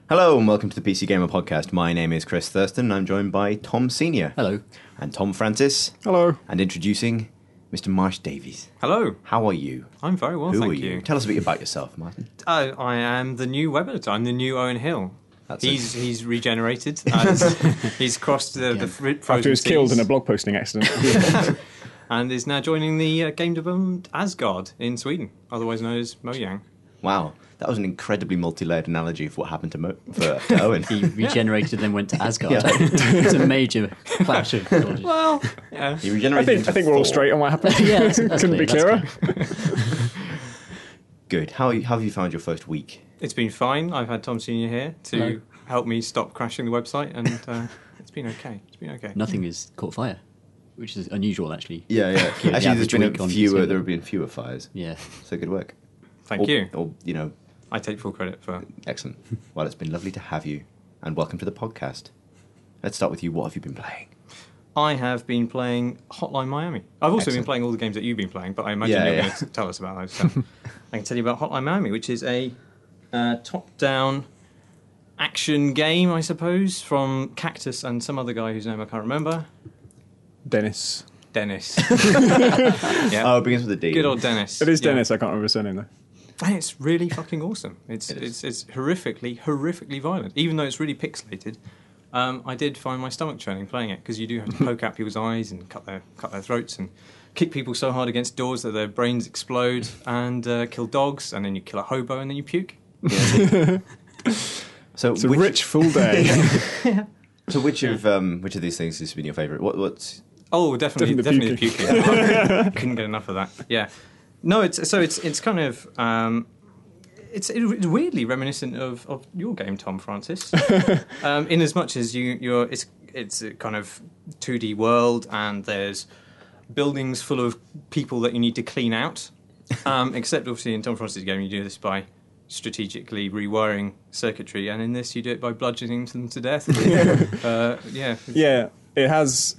Hello and welcome to the PC Gamer Podcast. My name is Chris Thurston and I'm joined by Tom Senior. Hello. And Tom Francis. Hello. And introducing Mr. Marsh Davies. Hello. How are you? I'm very well, Who thank are you? you. Tell us a bit about yourself, Martin. I am the new web editor. I'm the new Owen Hill. He's regenerated. He's crossed the frozen After he was seas killed in a blog posting accident. and is now joining the game development Asgard in Sweden, otherwise known as Mojang. Wow, that was an incredibly multi-layered analogy for what happened to Owen. He regenerated and then went to Asgard. It's a major clash of knowledge. Well, yeah. He I regenerated think we're all straight on what happened. Yeah, that's Couldn't be clear, clearer. Good. How have you found your first week? It's been fine. I've had Tom Senior here to Hello. help me stop crashing the website, and it's been okay. It's been okay. Nothing has caught fire, which is unusual, actually. Yeah. The Actually, there's average been week on PC. there have been fewer fires. Yeah. So good work. Thank you. Or, I take full credit for. excellent. Well, it's been lovely to have you and welcome to the podcast. Let's start with you. What have you been playing? I have been playing Hotline Miami. I've also Excellent. been playing all the games that you've been playing, but I imagine you're going to tell us about those. So I can tell you about Hotline Miami, which is a top-down action game, I suppose, from Cactus and some other guy whose name I can't remember. Dennis. Dennis. Yeah. Oh, it begins with a D. Good old Dennis. It is Yeah. Dennis, I can't remember his surname though. And it's really fucking awesome. It is. It's horrifically violent, even though it's really pixelated. I did find my stomach churning playing it because you do have to poke out people's eyes and cut their throats and kick people so hard against doors that their brains explode and kill dogs, and then you kill a hobo and then you puke. So It's a rich, full day. So which of these things has been your favourite? What's Oh, definitely Definitely the the puking. Couldn't get enough of that. Yeah. No, it's kind of it's weirdly reminiscent of your game, Tom Francis. In as much as it's a kind of 2D world and there's buildings full of people that you need to clean out. Except obviously in Tom Francis' game you do this by strategically rewiring circuitry, and in this you do it by bludgeoning them to death. Yeah. Yeah, it has,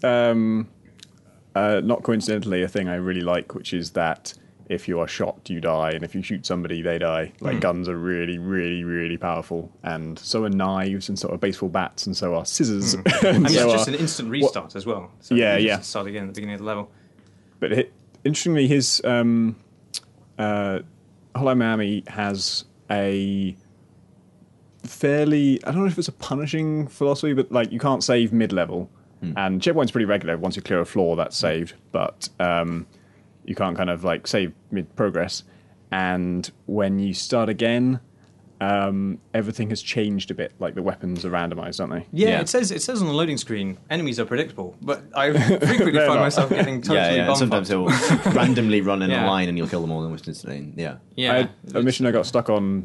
not coincidentally, a thing I really like, which is that if you are shot, you die, and if you shoot somebody, they die. Like, guns are really, really, really powerful, and so are knives, and so are baseball bats, and so are scissors. And it's so just are- an instant restart as well. So Yeah, you yeah. just start again at the beginning of the level. But interestingly, his Hotline Miami has a fairly, I don't know if it's a punishing philosophy, but like you can't save mid-level. And checkpoint's pretty regular. Once you clear a floor, that's saved. But you can't kind of like save mid-progress. And when you start again, everything has changed a bit. Like the weapons are randomized, aren't they? Yeah, Yeah. it says on the loading screen, enemies are predictable, but I frequently They're find not. myself getting totally and bomb sometimes bombed. they'll randomly run in a Yeah. line and you'll kill them all almost instantly. Yeah. Yeah, I had a mission I got stuck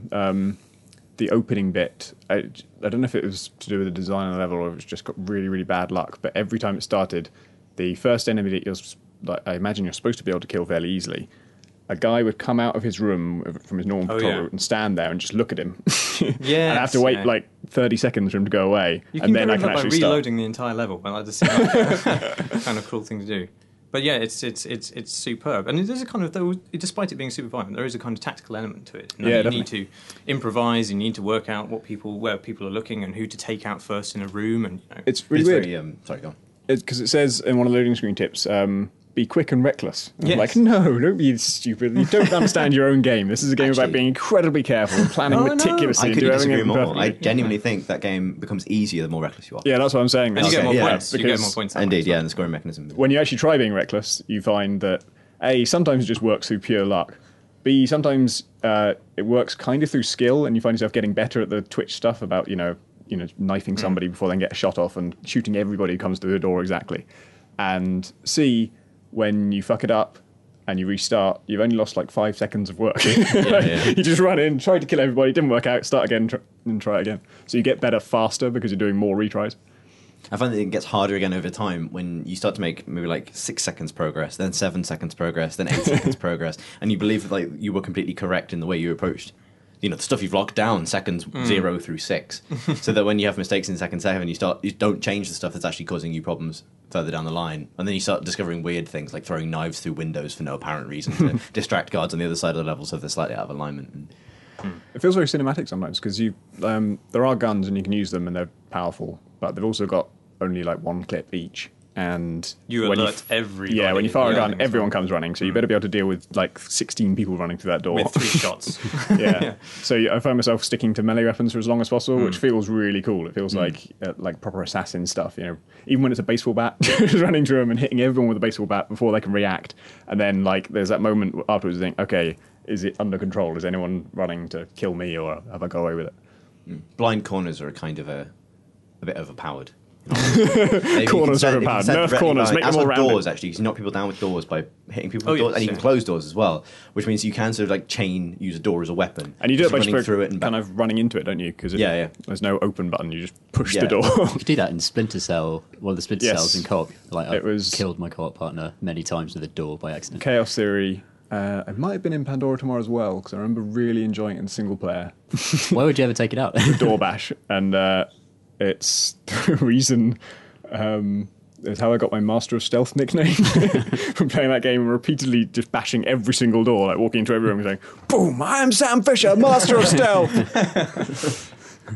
on the opening bit. I don't know if it was to do with the design of the level or if it's just got really, really bad luck, but every time it started, the first enemy that I imagine you're supposed to be able to kill fairly easily, a guy would come out of his room from his normal patrol yeah. route and stand there and just look at him. Yes, and I have to wait yeah. like 30 seconds for him to go away, you can and then get I rid can of that by actually start. reloading the entire level, but that just seems like a kind of cruel thing to do. But yeah, it's superb, and there's a kind of despite it being super violent, there is a kind of tactical element to it. Yeah, you need to improvise, you need to work out where people are looking and who to take out first in a room, and It's really weird. Very, sorry, go on. Because it says in one of the loading screen tips, be quick and reckless. And I'm Yes. like, no, don't be stupid. You don't understand your own game. This is a game Actually- about being incredibly careful and planning Oh, no. meticulously I and do couldn't everything disagree more. perfectly. I genuinely think that game becomes easier the more reckless you are. Yeah, that's what I'm saying. and you get more yeah, points. You get because- more points. that way Indeed, as yeah, well. and the scoring mechanism. When you actually try being reckless, you find that A, sometimes it just works through pure luck. B, sometimes it works kind of through skill, and you find yourself getting better at the Twitch stuff about knifing somebody before they can get a shot off and shooting everybody who comes through the door exactly. And C, when you fuck it up and you restart, you've only lost like 5 seconds of work. yeah. You just run in, try to kill everybody, didn't work out, start again, and try it again. So you get better faster because you're doing more retries. I find that it gets harder again over time when you start to make maybe like 6 seconds progress, then 7 seconds progress, then 8 seconds progress, and you believe that like you were completely correct in the way you approached the stuff you've locked down seconds 0 through 6, so that when you have mistakes in second 7, you don't change the stuff that's actually causing you problems further down the line, and then you start discovering weird things like throwing knives through windows for no apparent reason to distract guards on the other side of the level so they're slightly out of alignment. And It feels very cinematic sometimes because there are guns and you can use them and they're powerful, but they've also got only like one clip each. And You when alert everybody. Yeah, when you fire a gun, Yeah. everyone comes running, so you better be able to deal with like 16 people running through that door. With 3 shots. Yeah. So I find myself sticking to melee weapons for as long as possible, which feels really cool. It feels like proper assassin stuff, you know. Even when it's a baseball bat, just running through them and hitting everyone with a baseball bat before they can react. And then like there's that moment afterwards you think, okay, is it under control? Is anyone running to kill me or have I got away with it? Blind corners are kind of a bit overpowered. Maybe Corners you can overpowered. set Nerf corners, make them as all with rounded. doors, actually, you can knock people down with doors by hitting people with Oh, doors, yes, and you can yeah. close doors as well, which means you can sort of like use a door as a weapon. And you do it Just by running just through it and back. kind of running into it, don't you? Because Yeah. there's no open button. You just push Yeah. the door. You could do that in Splinter Cell, one of the Splinter Yes. Cells in co-op. Like, It was- killed my co-op partner many times with a door by accident. Chaos Theory. It might have been in Pandora Tomorrow as well, because I remember really enjoying it in single player. Why would you ever take it out? Door bash. And it's the reason... it's how I got my Master of Stealth nickname from playing that game and repeatedly just bashing every single door, like walking into every room and saying, "Boom! I am Sam Fisher, Master of Stealth."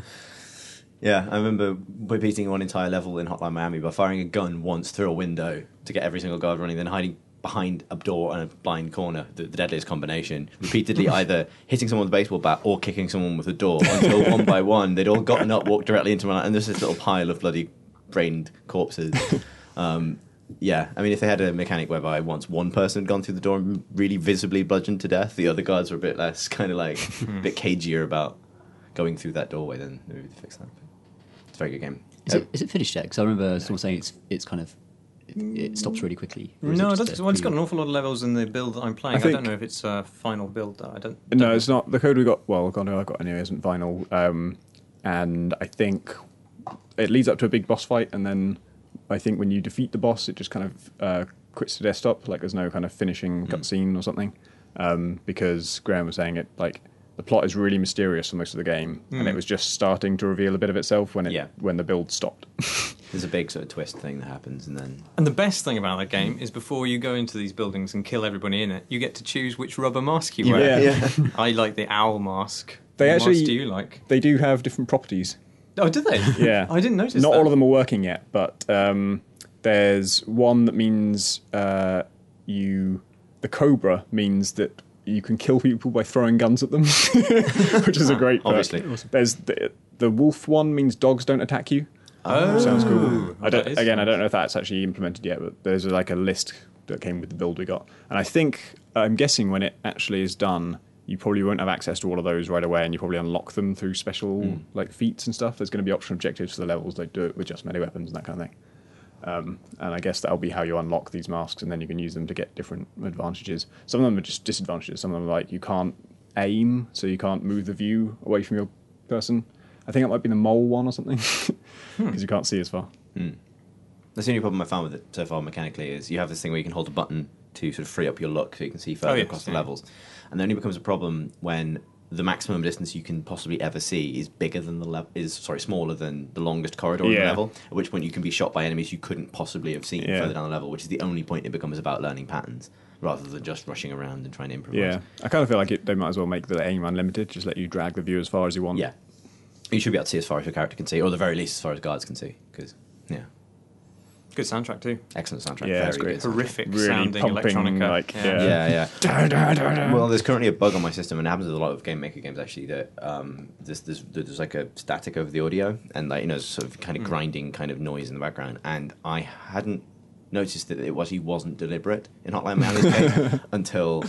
Yeah, I remember beating one entire level in Hotline Miami by firing a gun once through a window to get every single guard running, then hiding behind a door and a blind corner, the deadliest combination, repeatedly either hitting someone with a baseball bat or kicking someone with a door until one by one they'd all gotten up, walked directly into my, and there's this little pile of bloody brained corpses. Yeah, I mean, if they had a mechanic whereby once one person had gone through the door and really visibly bludgeoned to death, the other guards were a bit less kind of like a bit cagier about going through that doorway, then maybe they fix that. It's a very good game. Is it finished yet? Because I remember someone saying it's kind of it stops really quickly. Or is No, it it just doesn't. a Well, it's got preview? an awful lot of levels in the build that I'm playing. I, think- don't know if it's a final build, though. I don't No, know. it's not. The code we got, well, the code I've got anyway isn't final. And I think it leads up to a big boss fight, and then I think when you defeat the boss, it just kind of quits the desktop, like there's no kind of finishing cutscene or something. Because Graham was saying it, like, the plot is really mysterious for most of the game, and it was just starting to reveal a bit of itself when when the build stopped. There's a big sort of twist thing that happens, and then And the best thing about that game is before you go into these buildings and kill everybody in it, you get to choose which rubber mask you wear. Yeah. I like the owl mask. They What actually- mask do you like? They do have different properties. Oh, do they? Yeah. I didn't notice Not that. all of them are working yet, but there's one that means the Cobra means that you can kill people by throwing guns at them, which is a great perk. obviously. There's the wolf one means dogs don't attack you. Oh, Sounds cool. I that is don't fun. know if that's actually implemented yet, but there's like a list that came with the build we got. And I'm guessing when it actually is done, you probably won't have access to all of those right away, and you probably unlock them through special like feats and stuff. There's going to be optional objectives for the levels. They do it with just melee weapons and that kind of thing. And I guess that'll be how you unlock these masks, and then you can use them to get different advantages. Some of them are just disadvantages. Some of them are like you can't aim, so you can't move the view away from your person. I think it might be the mole one or something, because you can't see as far. that's the only problem I found with it so far mechanically is you have this thing where you can hold a button to sort of free up your look so you can see further yes, across the yeah. levels, and it only becomes a problem when the maximum distance you can possibly ever see is bigger than smaller than the longest corridor in the Yeah. level. At which point you can be shot by enemies you couldn't possibly have seen Yeah. further down the level, which is the only point it becomes about learning patterns rather than just rushing around and trying to improvise. Yeah, I kind of feel like they might as well make the aim unlimited. Just let you drag the view as far as you want. Yeah. You should be able to see as far as your character can see, or at the very least as far as guards can see. Because, yeah, Good soundtrack, too. excellent soundtrack. Yeah, very it's great. good soundtrack. Horrific Really sounding pumping, electronica. like, yeah. Yeah. Well, there's currently a bug on my system, and it happens with a lot of Game Maker games actually. That there's like a static over the audio, and like sort of kind of grinding kind of noise in the background. And I hadn't noticed that he wasn't deliberate in Hotline Miami's case until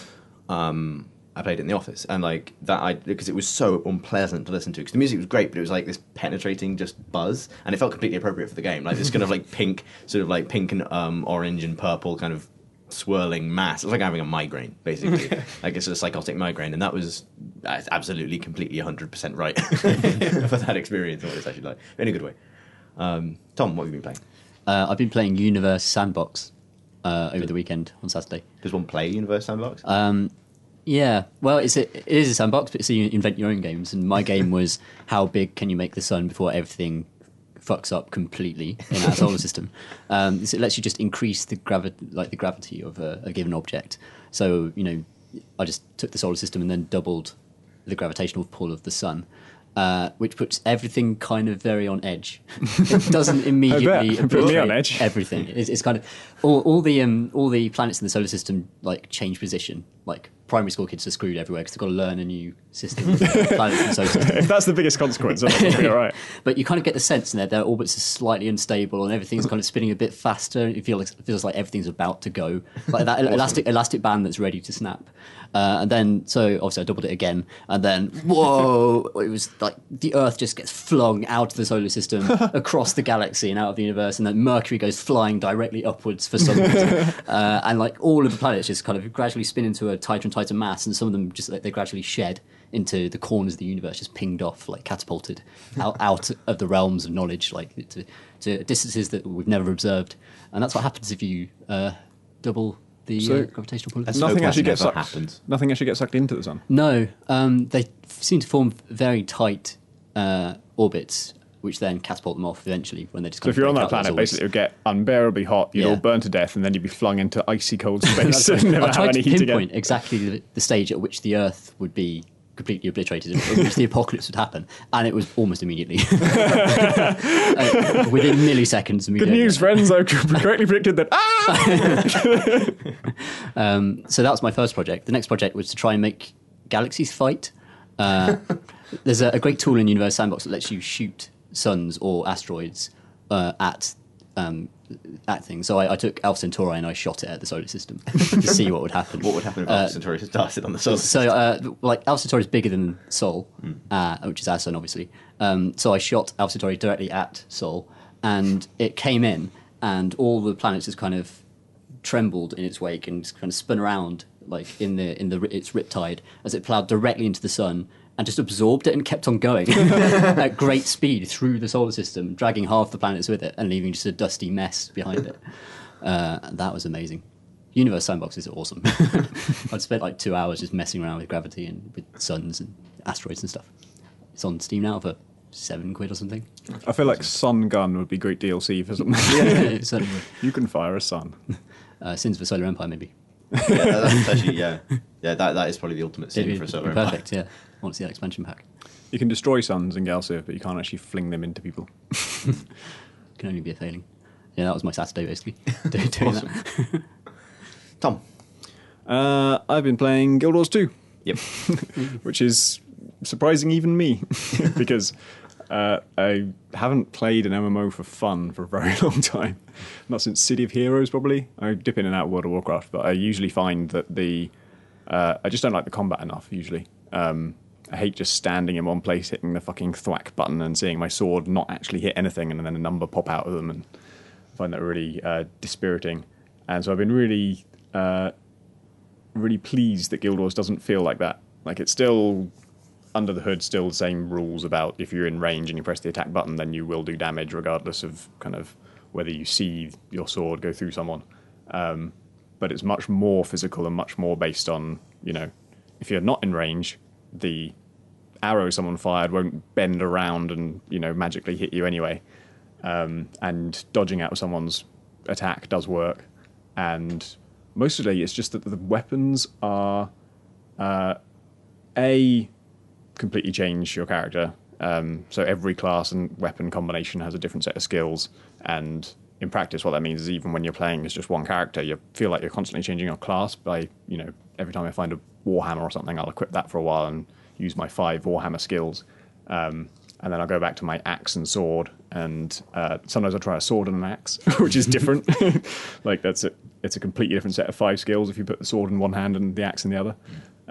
I played it in the office, and like that because it was so unpleasant to listen to. Because the music was great, but it was like this penetrating just buzz, and it felt completely appropriate for the game. Like this kind of like pink and orange and purple kind of swirling mass. It was like having a migraine, basically, like it's a psychotic migraine, and that was absolutely, completely, 100% right for that experience. What it's actually like in a good way. Tom, what have you been playing? I've been playing Universe Sandbox over the weekend on Saturday. Does one play Universe Sandbox? Yeah, well, it is a sandbox, but it's you invent your own games. And my game was how big can you make the sun before everything fucks up completely in our solar system. So it lets you just increase the gravity of a given object. So I just took the solar system and then doubled the gravitational pull of the sun. Which puts everything kind of very on edge. It doesn't immediately Put me on obliterate edge. everything. It's kind of all the planets in the solar system like change position. Like primary school kids are screwed everywhere because they've got to learn a new system of planets in the solar system. If that's the biggest consequence, then it'll be all right. But you kind of get the sense in there their orbits are slightly unstable and everything's kind of spinning a bit faster. It feels like everything's about to go, like that elastic band that's ready to snap. And then, so obviously I doubled it again, and then whoa! It was like the Earth just gets flung out of the solar system, across the galaxy and out of the universe, and then Mercury goes flying directly upwards for some reason, and like all of the planets just kind of gradually spin into a tighter and tighter mass, and some of them just like, they gradually shed into the corners of the universe, just pinged off, like catapulted out of the realms of knowledge, like to distances that we've never observed, and that's what happens if you double the gravitational pull. That's Nothing no actually question gets ever sucked. happened. Nothing actually gets sucked into the sun. No, they seem to form very tight orbits, which then catapult them off eventually when they just. So if you're on that planet, basically it'll get unbearably hot. You'd all burn to death, and then you'd be flung into icy cold space and never I have tried any to heat pinpoint again. exactly the stage at which the Earth would be completely obliterated, at which the apocalypse would happen, and it was almost immediately, within milliseconds. Good news, friends! I've correctly predicted that. So that was my first project. The next project was to try and make galaxies fight. There's a great tool in Universe Sandbox that lets you shoot suns or asteroids at things. So I took Alpha Centauri and I shot it at the solar system to see what would happen. What would happen if Alpha Centauri started on the solar system? So, like, Alpha Centauri is bigger than Sol, which is our sun, obviously. So I shot Alpha Centauri directly at Sol, and it came in, and all the planets just kind of trembled in its wake and just kind of spun around, like in its riptide, as it ploughed directly into the sun and just absorbed it and kept on going at great speed through the solar system, dragging half the planets with it and leaving just a dusty mess behind it. That was amazing. Universe Sandboxes are awesome. I'd spent like 2 hours just messing around with gravity and with suns and asteroids and stuff. It's on Steam now for £7 or something. I feel like Sun Gun would be great DLC for something. It certainly would. You can fire a sun. Sins of the Solar Empire, maybe. Yeah, that's actually, that is probably the ultimate It'd sin be for a solar empire. perfect, yeah. I want to see that expansion pack. You can destroy suns in Galciv, but you can't actually fling them into people. Can only be a failing. Yeah, that was my Saturday, basically. Doing that. Tom. I've been playing Guild Wars 2, Yep. which is surprising even me, because I haven't played an MMO for fun for a very long time. Not since City of Heroes, probably. I dip in and out of World of Warcraft, but I usually find that I just don't like the combat enough, usually. I hate just standing in one place, hitting the fucking thwack button and seeing my sword not actually hit anything and then a number pop out of them, and I find that really dispiriting. And so I've been really pleased that Guild Wars doesn't feel like that. Like, it's still, under the hood, still the same rules about if you're in range and you press the attack button, then you will do damage regardless of kind of whether you see your sword go through someone. But it's much more physical and much more based on, if you're not in range, the arrow someone fired won't bend around and, magically hit you anyway. And dodging out of someone's attack does work. And mostly it's just that the weapons are completely change your character. So every class and weapon combination has a different set of skills, and in practice what that means is even when you're playing as just one character, you feel like you're constantly changing your class by, every time I find a Warhammer or something, I'll equip that for a while and use my 5 Warhammer skills. And then I'll go back to my axe and sword, and sometimes I'll try a sword and an axe, which is different. Like, it's a completely different set of 5 skills if you put the sword in one hand and the axe in the other.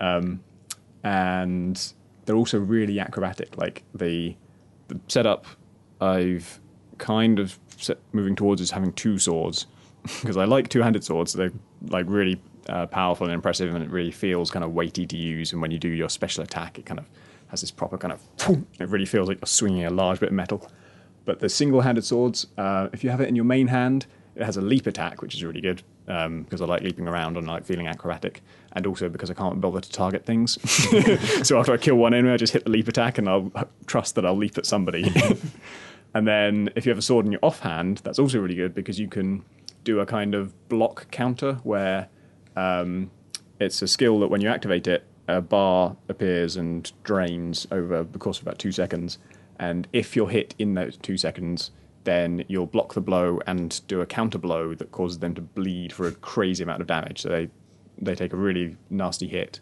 And they're also really acrobatic. Like, the setup I've kind of moving towards is having 2 swords, because I like 2-handed swords. They're like really powerful and impressive, and it really feels kind of weighty to use. And when you do your special attack, it kind of has this proper kind of, it really feels like you're swinging a large bit of metal. But the single-handed swords, if you have it in your main hand, it has a leap attack, which is really good, because I like leaping around and I like feeling acrobatic, and also because I can't bother to target things. So after I kill one enemy, I just hit the leap attack, and I'll trust that I'll leap at somebody. And then if you have a sword in your offhand, that's also really good, because you can do a kind of block counter where it's a skill that when you activate it, a bar appears and drains over the course of about 2 seconds. And if you're hit in those 2 seconds, then you'll block the blow and do a counter blow that causes them to bleed for a crazy amount of damage. So they take a really nasty hit.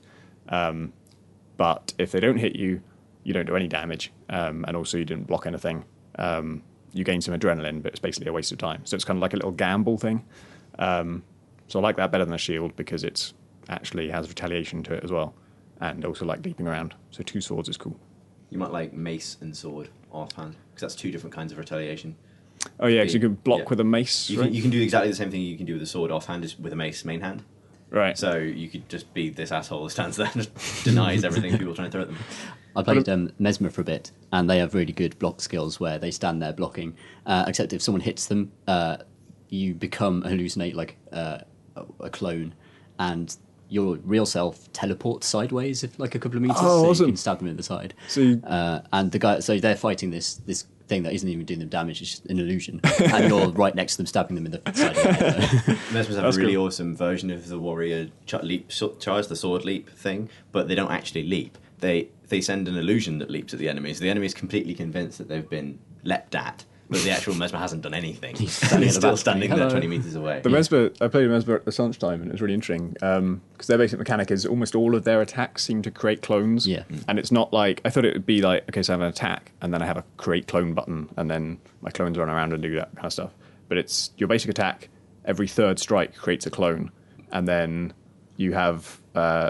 But if they don't hit you, you don't do any damage. And also you didn't block anything. You gain some adrenaline, but it's basically a waste of time. So it's kind of like a little gamble thing. So I like that better than a shield because it's actually has retaliation to it as well. And also like leaping around. So 2 swords is cool. You might like mace and sword offhand, because that's 2 different kinds of retaliation. Oh yeah, because you can block Yeah. with a mace, right? You can do exactly the same thing you can do with a sword offhand, as with a mace main hand. Right. So you could just be this asshole who stands there and just denies everything people are trying to throw at them. I played Mesmer for a bit, and they have really good block skills where they stand there blocking. Except if someone hits them, you become hallucinate like a clone, and your real self teleports sideways if like a couple of meters, Oh, so awesome. you can stab them in the side. So you- And the guy, so they're fighting this thing that isn't even doing them damage; it's just an illusion, and you're right next to them, stabbing them in the side of the head. Mesmers have That's a really cool. awesome version of the warrior charge, the sword leap thing, but they don't actually leap. They send an illusion that leaps at the enemy, so the enemy is completely convinced that they've been leapt at, but the actual Mesmer hasn't done anything. He's standing He's at the still back standing going, there "Hello." 20 metres away. The Mesmer, I played Mesmer at the lunchtime, and it was really interesting because their basic mechanic is almost all of their attacks seem to create clones. Yeah. And it's not like I thought it would be like, okay, so I have an attack, and then I have a create clone button, and then my clones run around and do that kind of stuff. But it's your basic attack. Every third strike creates a clone, and then you have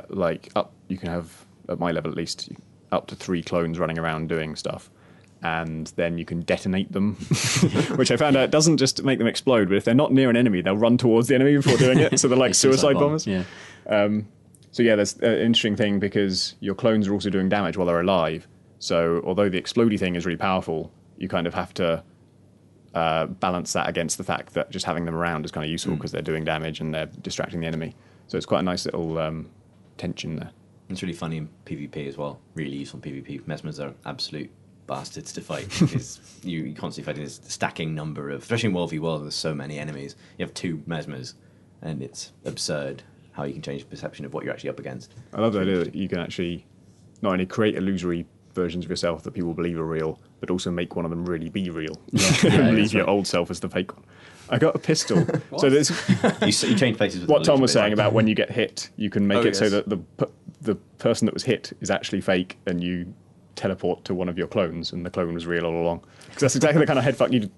you can have at my level at least up to 3 clones running around doing stuff. And then you can detonate them, which I found out doesn't just make them explode, but if they're not near an enemy, they'll run towards the enemy before doing it. So they're like suicide bombers. Yeah. So yeah, that's an interesting thing because your clones are also doing damage while they're alive. So although the explodey thing is really powerful, you kind of have to balance that against the fact that just having them around is kind of useful because they're doing damage and they're distracting the enemy. So it's quite a nice little tension there. It's really funny in PvP as well. Really useful in PvP. Mesmers are absolute bastards to fight because you constantly fighting this stacking number of, especially in World v World, there's so many enemies. You have 2 Mesmers, and it's absurd how you can change the perception of what you're actually up against. I love the idea that you can actually not only create illusory versions of yourself that people believe are real, but also make one of them really be real. And leave your old self as the fake one. I got a pistol. So there's You change places with what the Tom was illusion, saying about when you get hit, you can make Oh, it so yes. that the person that was hit is actually fake, and you teleport to one of your clones, and the clone was real all along. Because that's exactly the kind of headfuck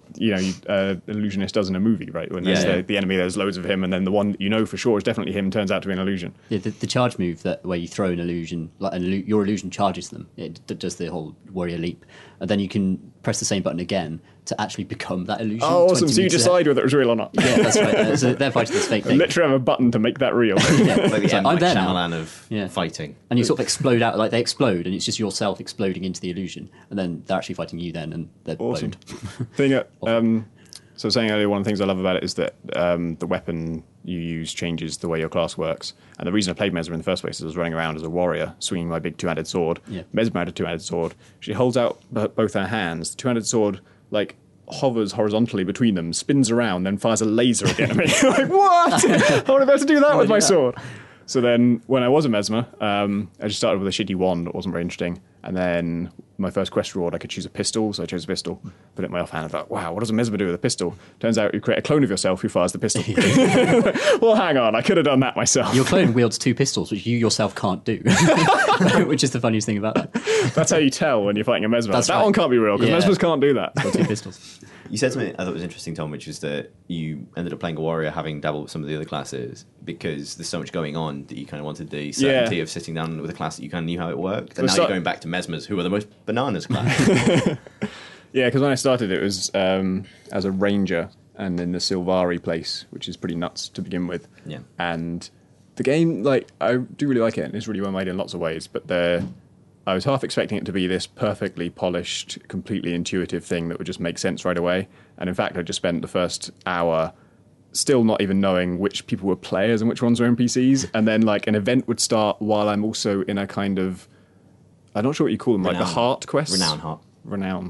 that illusionist does in a movie, right? When there's Yeah. the enemy, there's loads of him, and then the one that you know for sure is definitely him turns out to be an illusion. Yeah, the charge move where you throw an illusion, your illusion charges them. It does the whole warrior leap, and then you can press the same button again to actually become that illusion. Oh, awesome! 20 So you meters decide whether it was real or not. ahead. Yeah, that's right. So they're fighting this fake I thing. literally have a button to make that real. Yeah. Like the So M. I'm Night there now. Shyamalan of Yeah. fighting. And you sort of explode out, like they explode, and it's just yourself exploding into the illusion, and then they're actually fighting you then, and they're Awesome. boned. Thing that, so I was saying earlier, one of the things I love about it is that the weapon you use changes the way your class works. And the reason I played Mesmer in the first place is I was running around as a warrior, swinging my big 2-handed sword. Yeah. Mesmer had a 2-handed sword. She holds out both her hands. The 2-handed sword, like, hovers horizontally between them, spins around, then fires a laser at the enemy. Like, what? I want to be able to do that with my sword. So then, when I was a Mesmer, I just started with a shitty wand that wasn't very interesting. And then my first quest reward, I could choose a pistol, so I chose a pistol. Put it in my offhand. I thought, wow, what does a Mesmer do with a pistol? Turns out you create a clone of yourself who fires the pistol. Well, hang on, I could have done that myself. Your clone wields 2 pistols, which you yourself can't do, which is the funniest thing about that. That's how you tell when you're fighting a Mesmer. That's that right. one can't be real, because Yeah. Mesmers can't do that. 2 pistols. You said something I thought was interesting, Tom, which was that you ended up playing a warrior having dabbled with some of the other classes because there's so much going on that you kind of wanted the certainty of sitting down with a class that you kind of knew how it worked. And now you're going back to Mesmers, who are the most bananas class. Yeah, because when I started, it was as a ranger and in the Silvari place, which is pretty nuts to begin with. Yeah. And the game, like, I do really like it, and it's really well made in lots of ways, but I was half expecting it to be this perfectly polished, completely intuitive thing that would just make sense right away. And in fact, I just spent the first hour still not even knowing which people were players and which ones were NPCs. And then, like, an event would start while I'm also in a kind of, I'm not sure what you call them, like the Renown. heart quest? Renown heart. Renown.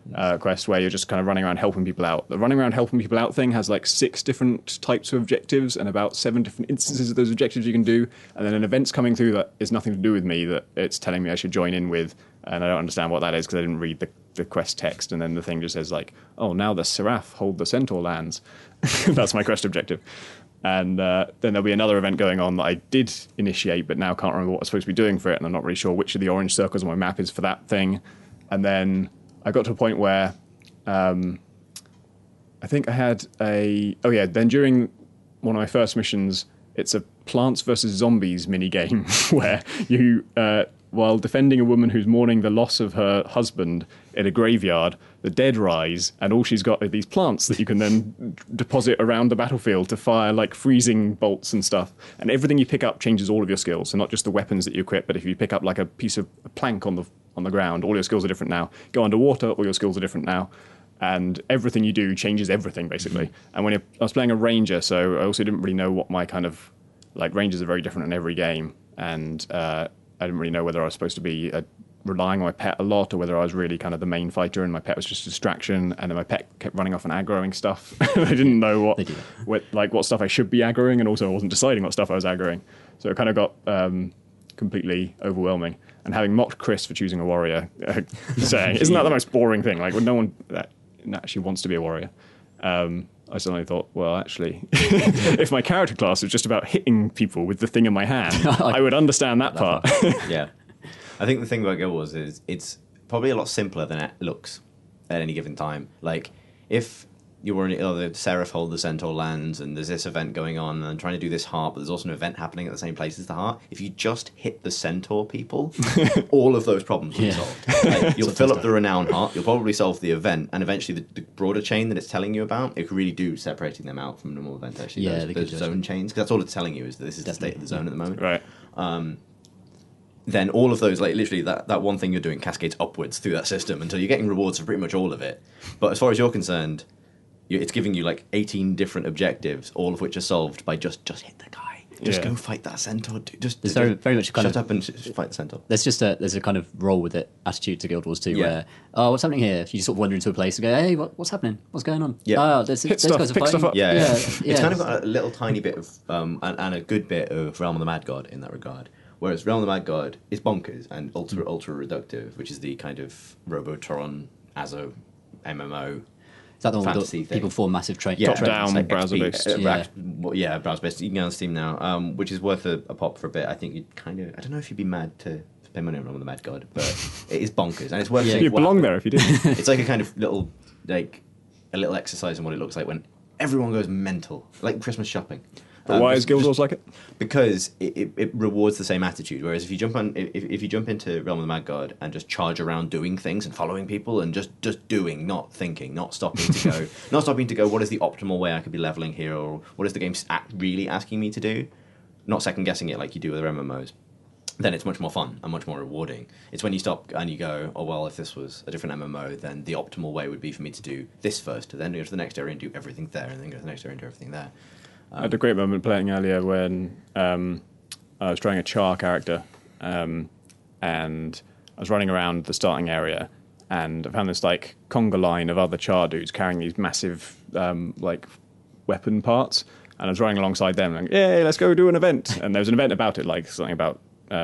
quest where you're just kind of running around helping people out. The running around helping people out thing has like 6 different types of objectives and about 7 different instances of those objectives you can do. And then an event's coming through that is nothing to do with me that it's telling me I should join in with. And I don't understand what that is because I didn't read the quest text. And then the thing just says like, oh, now the Seraph hold the Centaur lands. That's my quest objective. And then there'll be another event going on that I did initiate, but now can't remember what I was supposed to be doing for it. And I'm not really sure which of the orange circles on my map is for that thing. And then I got to a point where I think I had then during one of my first missions, it's a Plants vs. Zombies mini game where you, while defending a woman who's mourning the loss of her husband in a graveyard, the dead rise, and all she's got are these plants that you can then deposit around the battlefield to fire like freezing bolts and stuff. And everything you pick up changes all of your skills, so not just the weapons that you equip, but if you pick up like a piece of a plank on the ground, all your skills are different now. Go underwater, all your skills are different now. And everything you do changes everything, basically. And I was playing a ranger, so I also didn't really know what my kind of... Like, rangers are very different in every game. And I didn't really know whether I was supposed to be relying on my pet a lot or whether I was really kind of the main fighter and my pet was just a distraction. And then my pet kept running off and aggroing stuff. I didn't know what stuff I should be aggroing, and also I wasn't deciding what stuff I was aggroing. So it kind of got... completely overwhelming. And having mocked Chris for choosing a warrior, saying, isn't that the most boring thing? Like, when no one actually wants to be a warrior. I suddenly thought, well, actually, if my character class was just about hitting people with the thing in my hand, I would understand that part. Yeah. I think the thing about Guild Wars is it's probably a lot simpler than it looks at any given time. Like, if you were the Seraph hold the Centaur lands, and there's this event going on, and trying to do this heart, but there's also an event happening at the same place as the heart. If you just hit the Centaur people, all of those problems will be solved. Like, you'll fill up the renown heart, you'll probably solve the event, and eventually the broader chain that it's telling you about, it could really do separating them out from normal events. Actually, those zone chains, because that's all it's telling you is that this is the state of the zone at the moment. Right. Then all of those, like literally that one thing you're doing cascades upwards through that system until you're getting rewards for pretty much all of it. But as far as you're concerned, it's giving you like 18 different objectives, all of which are solved by just hit the guy. Just go fight that centaur. There's very much shut up and fight the centaur. There's a kind of roll with it attitude to Guild Wars too, where what's happening here? You sort of wander into a place and go, hey, what's happening? What's going on? Yeah, those pick guys are stuff fighting. up. Yeah. It's kind of got a little tiny bit of and a good bit of Realm of the Mad God in that regard. Whereas Realm of the Mad God is bonkers and ultra reductive, which is the kind of Robotron Azo MMO. Is that the one fantasy where thing. People form massive Top-down, like browser-based. Browser-based. You can get on Steam now, which is worth a pop for a bit. I think you'd kind of... I don't know if you'd be mad to spend money on Realm of the Mad God, but it is bonkers, and it's worth seeing. You belong there if you did. It's like a kind of little exercise in what it looks like when everyone goes mental, like Christmas shopping. But why is Guild Wars like it? Because it rewards the same attitude. Whereas if you jump into Realm of the Mad God and just charge around doing things and following people and just doing, not thinking, not stopping to go, what is the optimal way I could be leveling here, or what is the game really asking me to do? Not second guessing it like you do with MMOs. Then it's much more fun and much more rewarding. It's when you stop and you go, oh well, if this was a different MMO, then the optimal way would be for me to do this first, then go to the next area and do everything there, and then go to the next area and do everything there. I had a great moment playing earlier when I was trying a Char character, and I was running around the starting area, and I found this like conga line of other Char dudes carrying these massive like weapon parts, and I was running alongside them, like, yay, let's go do an event. And there was an event about it, like something about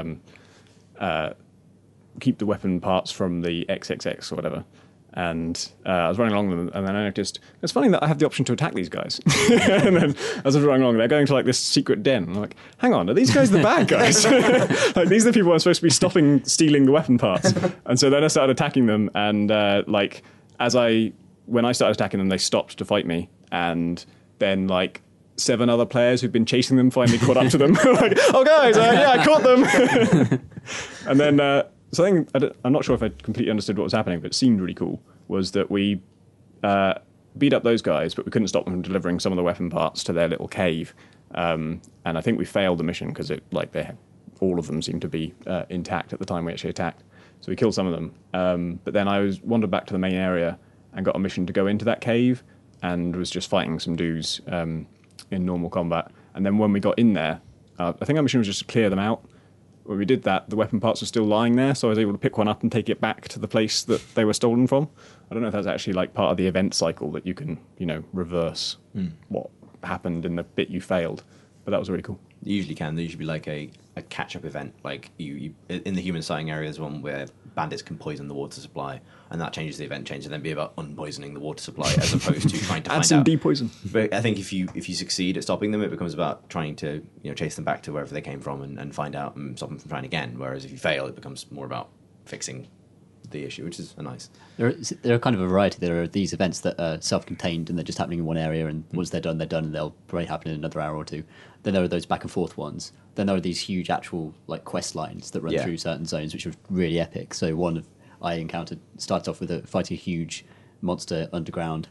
keep the weapon parts from the XXX or whatever. And I was running along them, and then I noticed, it's funny that I have the option to attack these guys. And then as I was running along, they're going to like this secret den. And I'm like, hang on, are these guys the bad guys? Like, these are the people I'm supposed to be stealing the weapon parts. And so then I started attacking them, and when I started attacking them, they stopped to fight me. And then like 7 other players who'd been chasing them finally caught up to them. Like, oh guys, I caught them. And then... something I'm not sure if I completely understood what was happening, but it seemed really cool, was that we beat up those guys, but we couldn't stop them from delivering some of the weapon parts to their little cave. And I think we failed the mission because all of them seemed to be intact at the time we actually attacked. So we killed some of them. But then I wandered back to the main area and got a mission to go into that cave and was just fighting some dudes in normal combat. And then when we got in there, I think our mission was just to clear them out. when we did that, the weapon parts were still lying there, so I was able to pick one up and take it back to the place that they were stolen from. I don't know if that's actually like part of the event cycle that you can, reverse what happened in the bit you failed. But that was really cool. You usually can. There usually be like a catch-up event. Like you in the human sighting area, there's one where bandits can poison the water supply, and that changes the event change, and then be about unpoisoning the water supply as opposed to trying to find Add some out. depoison. But I think if you succeed at stopping them, it becomes about trying to chase them back to wherever they came from and find out and stop them from trying again. Whereas if you fail, it becomes more about fixing the issue, which is nice. There are kind of a variety. There are these events that are self-contained and they're just happening in one area, and once they're done, and they'll probably happen in another hour or two. Then there are those back and forth ones. Then there are these huge actual like quest lines that run through certain zones, which are really epic. So one I encountered started off with fighting a huge monster underground,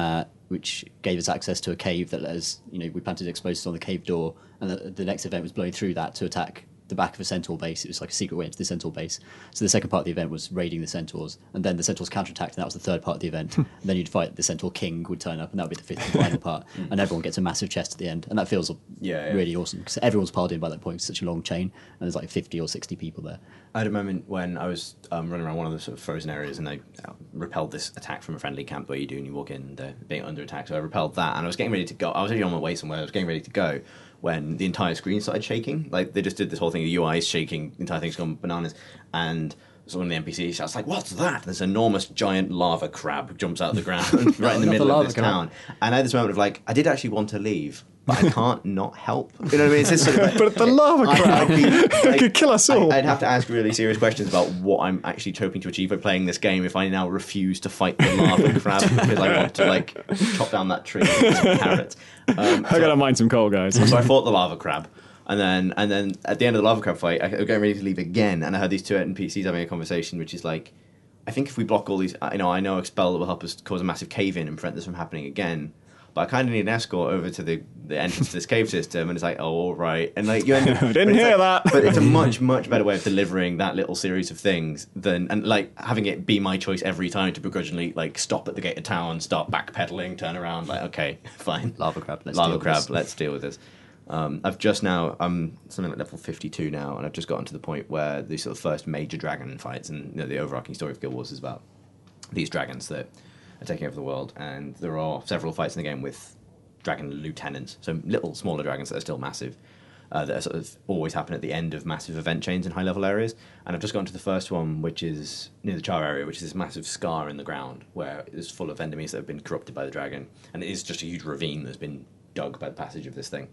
which gave us access to a cave that let us, we planted explosives on the cave door, and the next event was blowing through that to attack the back of a centaur base. It was like a secret way into the centaur base. So the second part of the event was raiding the centaurs, and then the centaurs counterattacked, and that was the third part of the event. And then you'd fight the centaur king would turn up, and that would be the fifth and final part. And everyone gets a massive chest at the end, and that feels really awesome because everyone's piled in by that point. It's such a long chain, and there's like 50 or 60 people there. I had a moment when I was running around one of the sort of frozen areas, and I repelled this attack from a friendly camp where you do, and you walk in, they're being under attack. So I repelled that, and I was getting ready to go. I was actually on my way somewhere. I was getting ready to go when the entire screen started shaking. Like, they just did this whole thing, the UI is shaking, the entire thing's gone bananas, and so one of the NPCs shouts, like, what's that? This enormous giant lava crab jumps out of the ground right in the middle of this town. And I had this moment of like, I did actually want to leave, but I can't not help. You know what I mean? It's this sort of like, But the lava crab could kill us all. I'd have to ask really serious questions about what I'm actually hoping to achieve by playing this game if I now refuse to fight the lava crab because I want to like chop down that tree with some carrots. I gotta mine some coal, guys. So I fought the lava crab, and then at the end of the lava crab fight, I was getting ready to leave again, and I heard these two NPCs having a conversation, which is like, I think if we block all these, I know Expel will help us cause a massive cave-in and prevent this from happening again. But I kind of need an escort over to the entrance to this cave system, and it's like, oh, all right, and like you end up, Didn't hear that. But it's a much better way of delivering that little series of things and like having it be my choice every time to begrudgingly like stop at the gate of town, start backpedaling, turn around, like okay, fine, Lava crab, let's deal with this. I've just now, I'm something like level 52 now, and I've just gotten to the point where the sort of first major dragon fights, and the overarching story of Guild Wars is about these dragons that are taking over the world, and there are several fights in the game with dragon lieutenants, so little smaller dragons that are still massive, that are sort of always happen at the end of massive event chains in high level areas. And I've just gotten to the first one, which is near the Char area, which is this massive scar in the ground where it's full of enemies that have been corrupted by the dragon, and it is just a huge ravine that's been dug by the passage of this thing.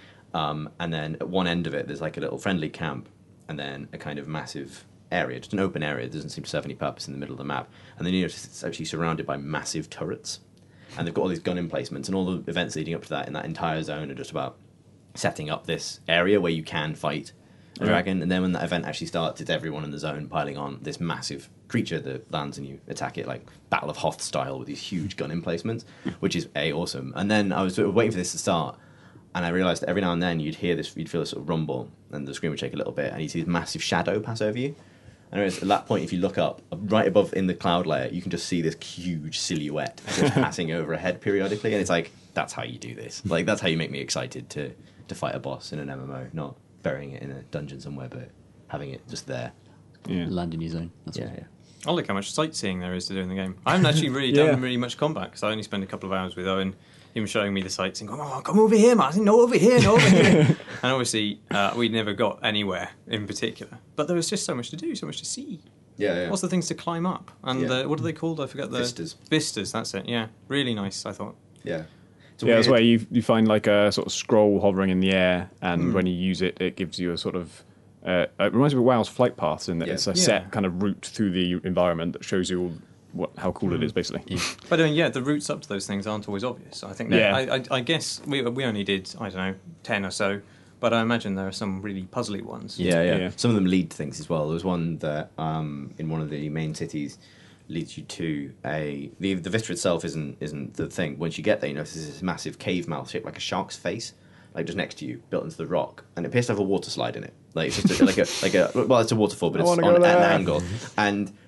And then at one end of it, there's like a little friendly camp, and then a kind of massive area, just an open area that doesn't seem to serve any purpose in the middle of the map. And then it's actually surrounded by massive turrets. And they've got all these gun emplacements, and all the events leading up to that in that entire zone are just about setting up this area where you can fight a dragon. And then when that event actually starts, it's everyone in the zone piling on this massive creature that lands and you attack it like Battle of Hoth style with these huge gun emplacements, which is awesome. And then I was sort of waiting for this to start, and I realised that every now and then you'd feel this sort of rumble, and the screen would shake a little bit, and you'd see this massive shadow pass over you. And at that point, if you look up, right above in the cloud layer, you can just see this huge silhouette just passing overhead periodically, and it's like, that's how you do this. Like, that's how you make me excited to fight a boss in an MMO, not burying it in a dungeon somewhere, but having it just there. Yeah. Land in your zone. That's Yeah, awesome. yeah. I like how much sightseeing there is to do in the game. I haven't actually really done really much combat because I only spent a couple of hours with Owen, him showing me the sightseeing. Oh, come over here, Martin. No, over here, no, over here. And obviously, we never got anywhere in particular. But there was just so much to do, so much to see. Yeah. What's the things to climb up? And what are they called? I forget the... Vistas. Vistas, that's it, yeah. Really nice, I thought. Yeah. That's where you find like a sort of scroll hovering in the air, and when you use it, it gives you a sort of... it reminds me of WoW's flight paths in that it's a set kind of route through the environment that shows you how cool it is, basically. Yeah. But the routes up to those things aren't always obvious. I think I guess we only did, 10 or so, but I imagine there are some really puzzly ones. Yeah. Some of them lead to things as well. There was one that in one of the main cities leads you to the Vista itself isn't the thing. Once you get there, you notice there's this massive cave mouth shaped like a shark's face, like just next to you, built into the rock, and it appears to have a water slide in it. Like it's just it's a waterfall, but it's on at an angle. And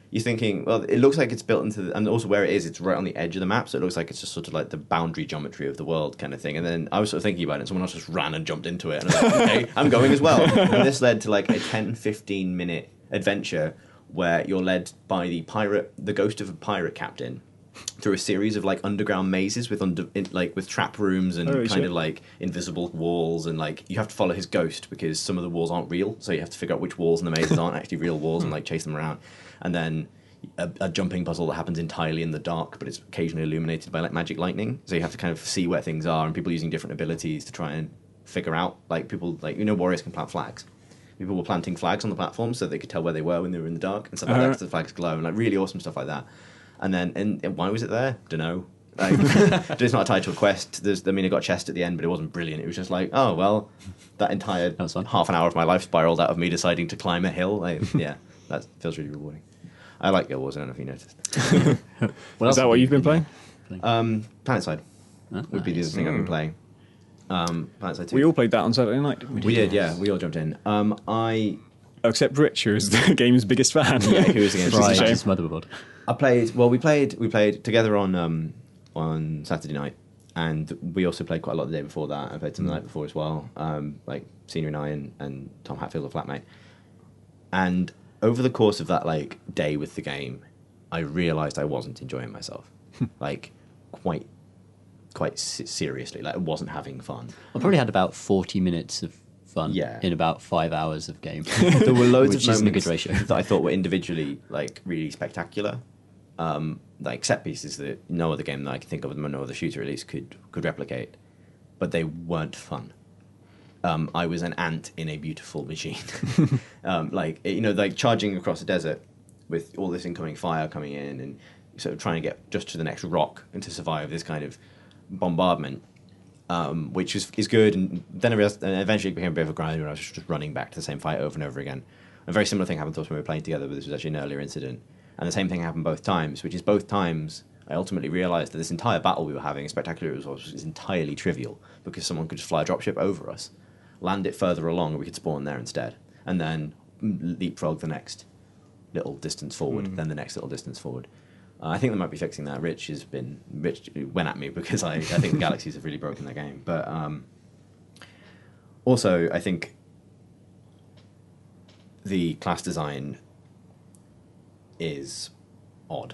you're thinking, well, it looks like it's built into and also where it is, it's right on the edge of the map, so it looks like it's just sort of like the boundary geometry of the world kind of thing. And then I was sort of thinking about it, and someone else just ran and jumped into it, and I was like, okay, I'm going as well. And this led to like a 10-15 minute adventure where you're led by the ghost of a pirate captain, through a series of like underground mazes with with trap rooms and kind of like invisible walls, and like you have to follow his ghost because some of the walls aren't real, so you have to figure out which walls in the mazes aren't actually real walls and like chase them around. And then a jumping puzzle that happens entirely in the dark, but it's occasionally illuminated by like magic lightning, so you have to kind of see where things are, and people using different abilities to try and figure out, like people like, warriors can plant flags. People were planting flags on the platform so they could tell where they were when they were in the dark and stuff like that, because the flags glow, and like really awesome stuff like that. And then, and why was it there? Don't know. Like, it's not tied to a quest. I got a chest at the end, but it wasn't brilliant. It was just like, oh, well, that entire half an hour of my life spiraled out of me deciding to climb a hill. Yeah, that feels really rewarding. I like Guild Wars, I don't know if you noticed. Is that what you've been playing? PlanetSide would be the other thing I've been playing. PlanetSide 2. We all played that on Saturday night, didn't we? We did, yeah. We all jumped in. Except Rich, who is the game's biggest fan. Yeah, who is the game's biggest fan. His motherboard. We played together on Saturday night, and we also played quite a lot the day before that. I played some the night before as well, like Senior and I and Tom Hatfield, a flatmate. And over the course of that like day with the game, I realised I wasn't enjoying myself, like quite seriously. Like I wasn't having fun. I probably had about 40 minutes of fun in about 5 hours of game. There were loads of which isn't a moments good ratio. that I thought were individually like really spectacular, like set pieces that no other game that I can think of, no other shooter at least could replicate, but they weren't fun. I was an ant in a beautiful machine, like charging across the desert with all this incoming fire coming in and sort of trying to get just to the next rock and to survive this kind of bombardment. Which is good, and then eventually it became a bit of a grind where I was just running back to the same fight over and over again. A very similar thing happened to us when we were playing together, but this was actually an earlier incident. And the same thing happened both times, which is both times I ultimately realised that this entire battle we were having, as spectacular as it was entirely trivial, because someone could just fly a dropship over us, land it further along, and we could spawn there instead, and then leapfrog the next little distance forward, then the next little distance forward. I think they might be fixing that. Rich went at me because I think the Galaxies have really broken their game. But also, I think the class design is odd.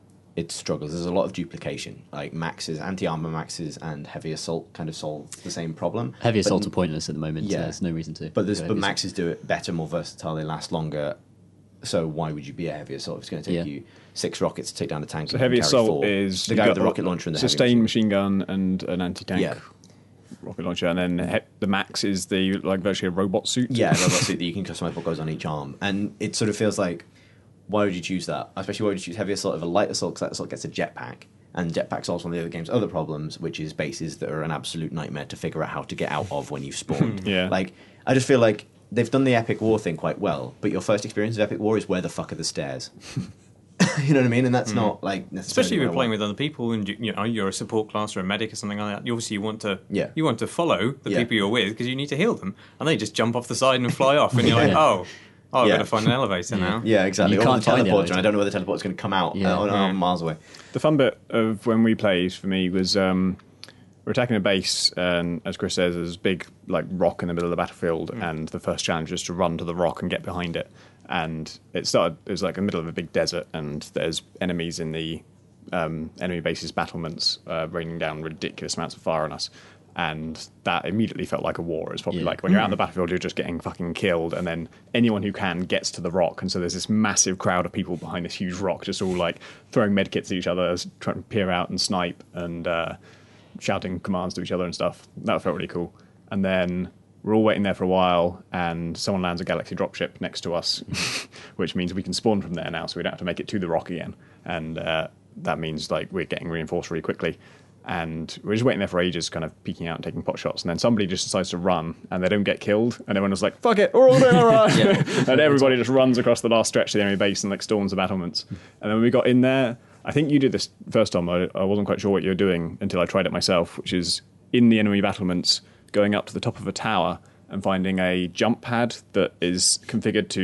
It struggles. There's a lot of duplication. Like anti-armor maxes and heavy assault kind of solve the same problem. Heavy assault are pointless at the moment. Yeah. So there's no reason to. But maxes do it better, more versatile. They last longer. So why would you be a heavy assault? It's going to take you 6 rockets to take down a tank. So heavy assault is the guy with the rocket launcher and the sustained machine gun and an anti-tank rocket launcher, and then the max is the virtually a robot suit. Yeah, a robot suit that you can customize what goes on each arm, and it sort of feels like, why would you choose that? Especially why would you choose heavy assault over light assault? Because light assault gets a jetpack, and jetpack solves one of the other game's other problems, which is bases that are an absolute nightmare to figure out how to get out of when you've spawned. Like I just feel like they've done the Epic War thing quite well, but your first experience of Epic War is where the fuck are the stairs? You know what I mean? And that's not like necessarily. Especially if you're playing with other people and you're a support class or a medic or something like that. You obviously want to follow the people you're with because you need to heal them, and they just jump off the side and fly off, and you're like, oh, I've got to find an elevator now. Yeah, exactly. You can't the find the teleporter, and I don't know where the teleporter's going to come out. Miles away. The fun bit of when we played for me was we're attacking a base, and as Chris says, there's a big rock in the middle of the battlefield, and the first challenge is to run to the rock and get behind it. And it was like in the middle of a big desert, and there's enemies in the enemy base's battlements raining down ridiculous amounts of fire on us. And that immediately felt like a war. It's probably like when you're out in the battlefield, you're just getting fucking killed, and then anyone who can gets to the rock, and so there's this massive crowd of people behind this huge rock, just all throwing medkits at each other, trying to peer out and snipe, and shouting commands to each other and stuff. That felt really cool. And then we're all waiting there for a while, and someone lands a Galaxy dropship next to us, which means we can spawn from there now, so we don't have to make it to the rock again. And that means we're getting reinforced really quickly. And we're just waiting there for ages, kind of peeking out and taking pot shots. And then somebody just decides to run, and they don't get killed. And everyone was like, fuck it, we're all going to run. And everybody just runs across the last stretch of the enemy base and storms the battlements. And then when we got in there, I think you did this first time. I wasn't quite sure what you were doing until I tried it myself, which is in the enemy battlements, going up to the top of a tower and finding a jump pad that is configured to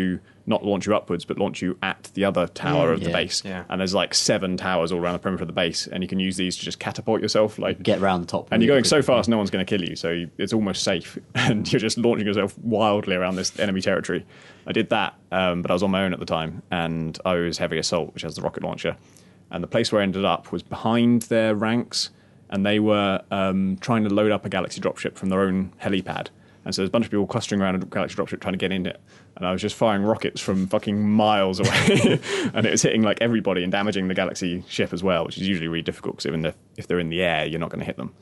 not launch you upwards, but launch you at the other tower of the Yeah. base. Yeah. And there's like 7 towers all around the perimeter of the base, and you can use these to just catapult yourself. Like, Get round the top. and you're really going so quickly. fast, no one's going to kill you, so it's almost safe. And you're just launching yourself wildly around this enemy territory. I did that, but I was on my own at the time, and I was heavy assault, which has the rocket launcher. And the place where I ended up was behind their ranks, and they were trying to load up a Galaxy dropship from their own helipad. And so there's a bunch of people clustering around a Galaxy dropship trying to get in it. And I was just firing rockets from fucking miles away. And it was hitting like everybody and damaging the Galaxy ship as well, which is usually really difficult because if they're in the air, you're not going to hit them.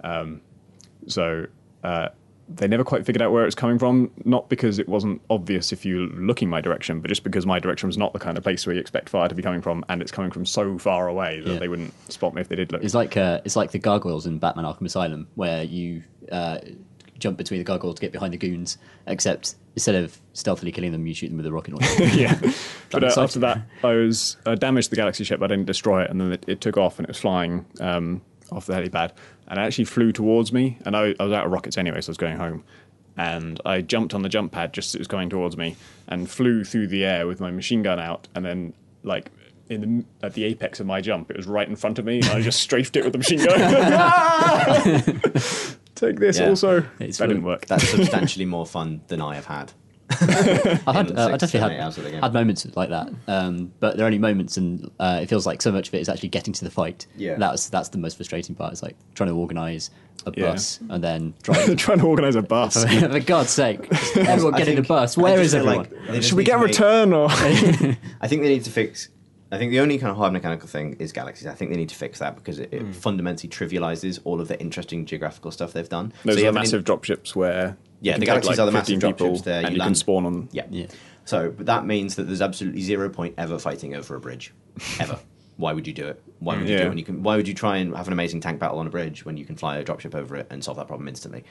So they never quite figured out where it was coming from, not because it wasn't obvious if you're looking my direction, but just because my direction was not the kind of place where you expect fire to be coming from, and it's coming from so far away that Yeah. they wouldn't spot me if they did look. It's like the gargoyles in Batman Arkham Asylum, where you jump between the gargoyles to get behind the goons, except instead of stealthily killing them, you shoot them with a rocket launcher. Yeah. But exciting. after that, I damaged the Galaxy ship, but I didn't destroy it, and then it took off, and it was flying off the helipad, and it actually flew towards me, and I was out of rockets anyway, so I was going home. And I jumped on the jump pad just as it was going towards me, and flew through the air with my machine gun out, and then, like, at the apex of my jump, it was right in front of me, and I just strafed it with the machine gun. Take this Yeah. also. It's That really- didn't work. That's substantially more fun than I have had. I In 6, definitely 7, 8 hours of the game. had moments like that, but they're only moments, and it feels like so much of it is actually getting to the fight. Yeah. That's the most frustrating part. It's like trying to organise a Yeah. bus and then drive. Trying to organise a bus. For God's sake, everyone I get in a think- bus. I Where just is feel everyone? like they just Should we need get a to make- return or? I think they need to fix. I think the only kind of hard mechanical thing is galaxies. I think they need to fix that because it fundamentally trivializes all of the interesting geographical stuff they've done. Those you are have the an massive dropships where Yeah, you can the take, Galaxies are the massive 15 people dropships there, and you you can land- spawn on. Yeah. Yeah. So, but that means that there's absolutely 0 point ever fighting over a bridge, ever. Why would you do it? Why would you do Yeah. it when you can? Why would you try and have an amazing tank battle on a bridge when you can fly a dropship over it and solve that problem instantly?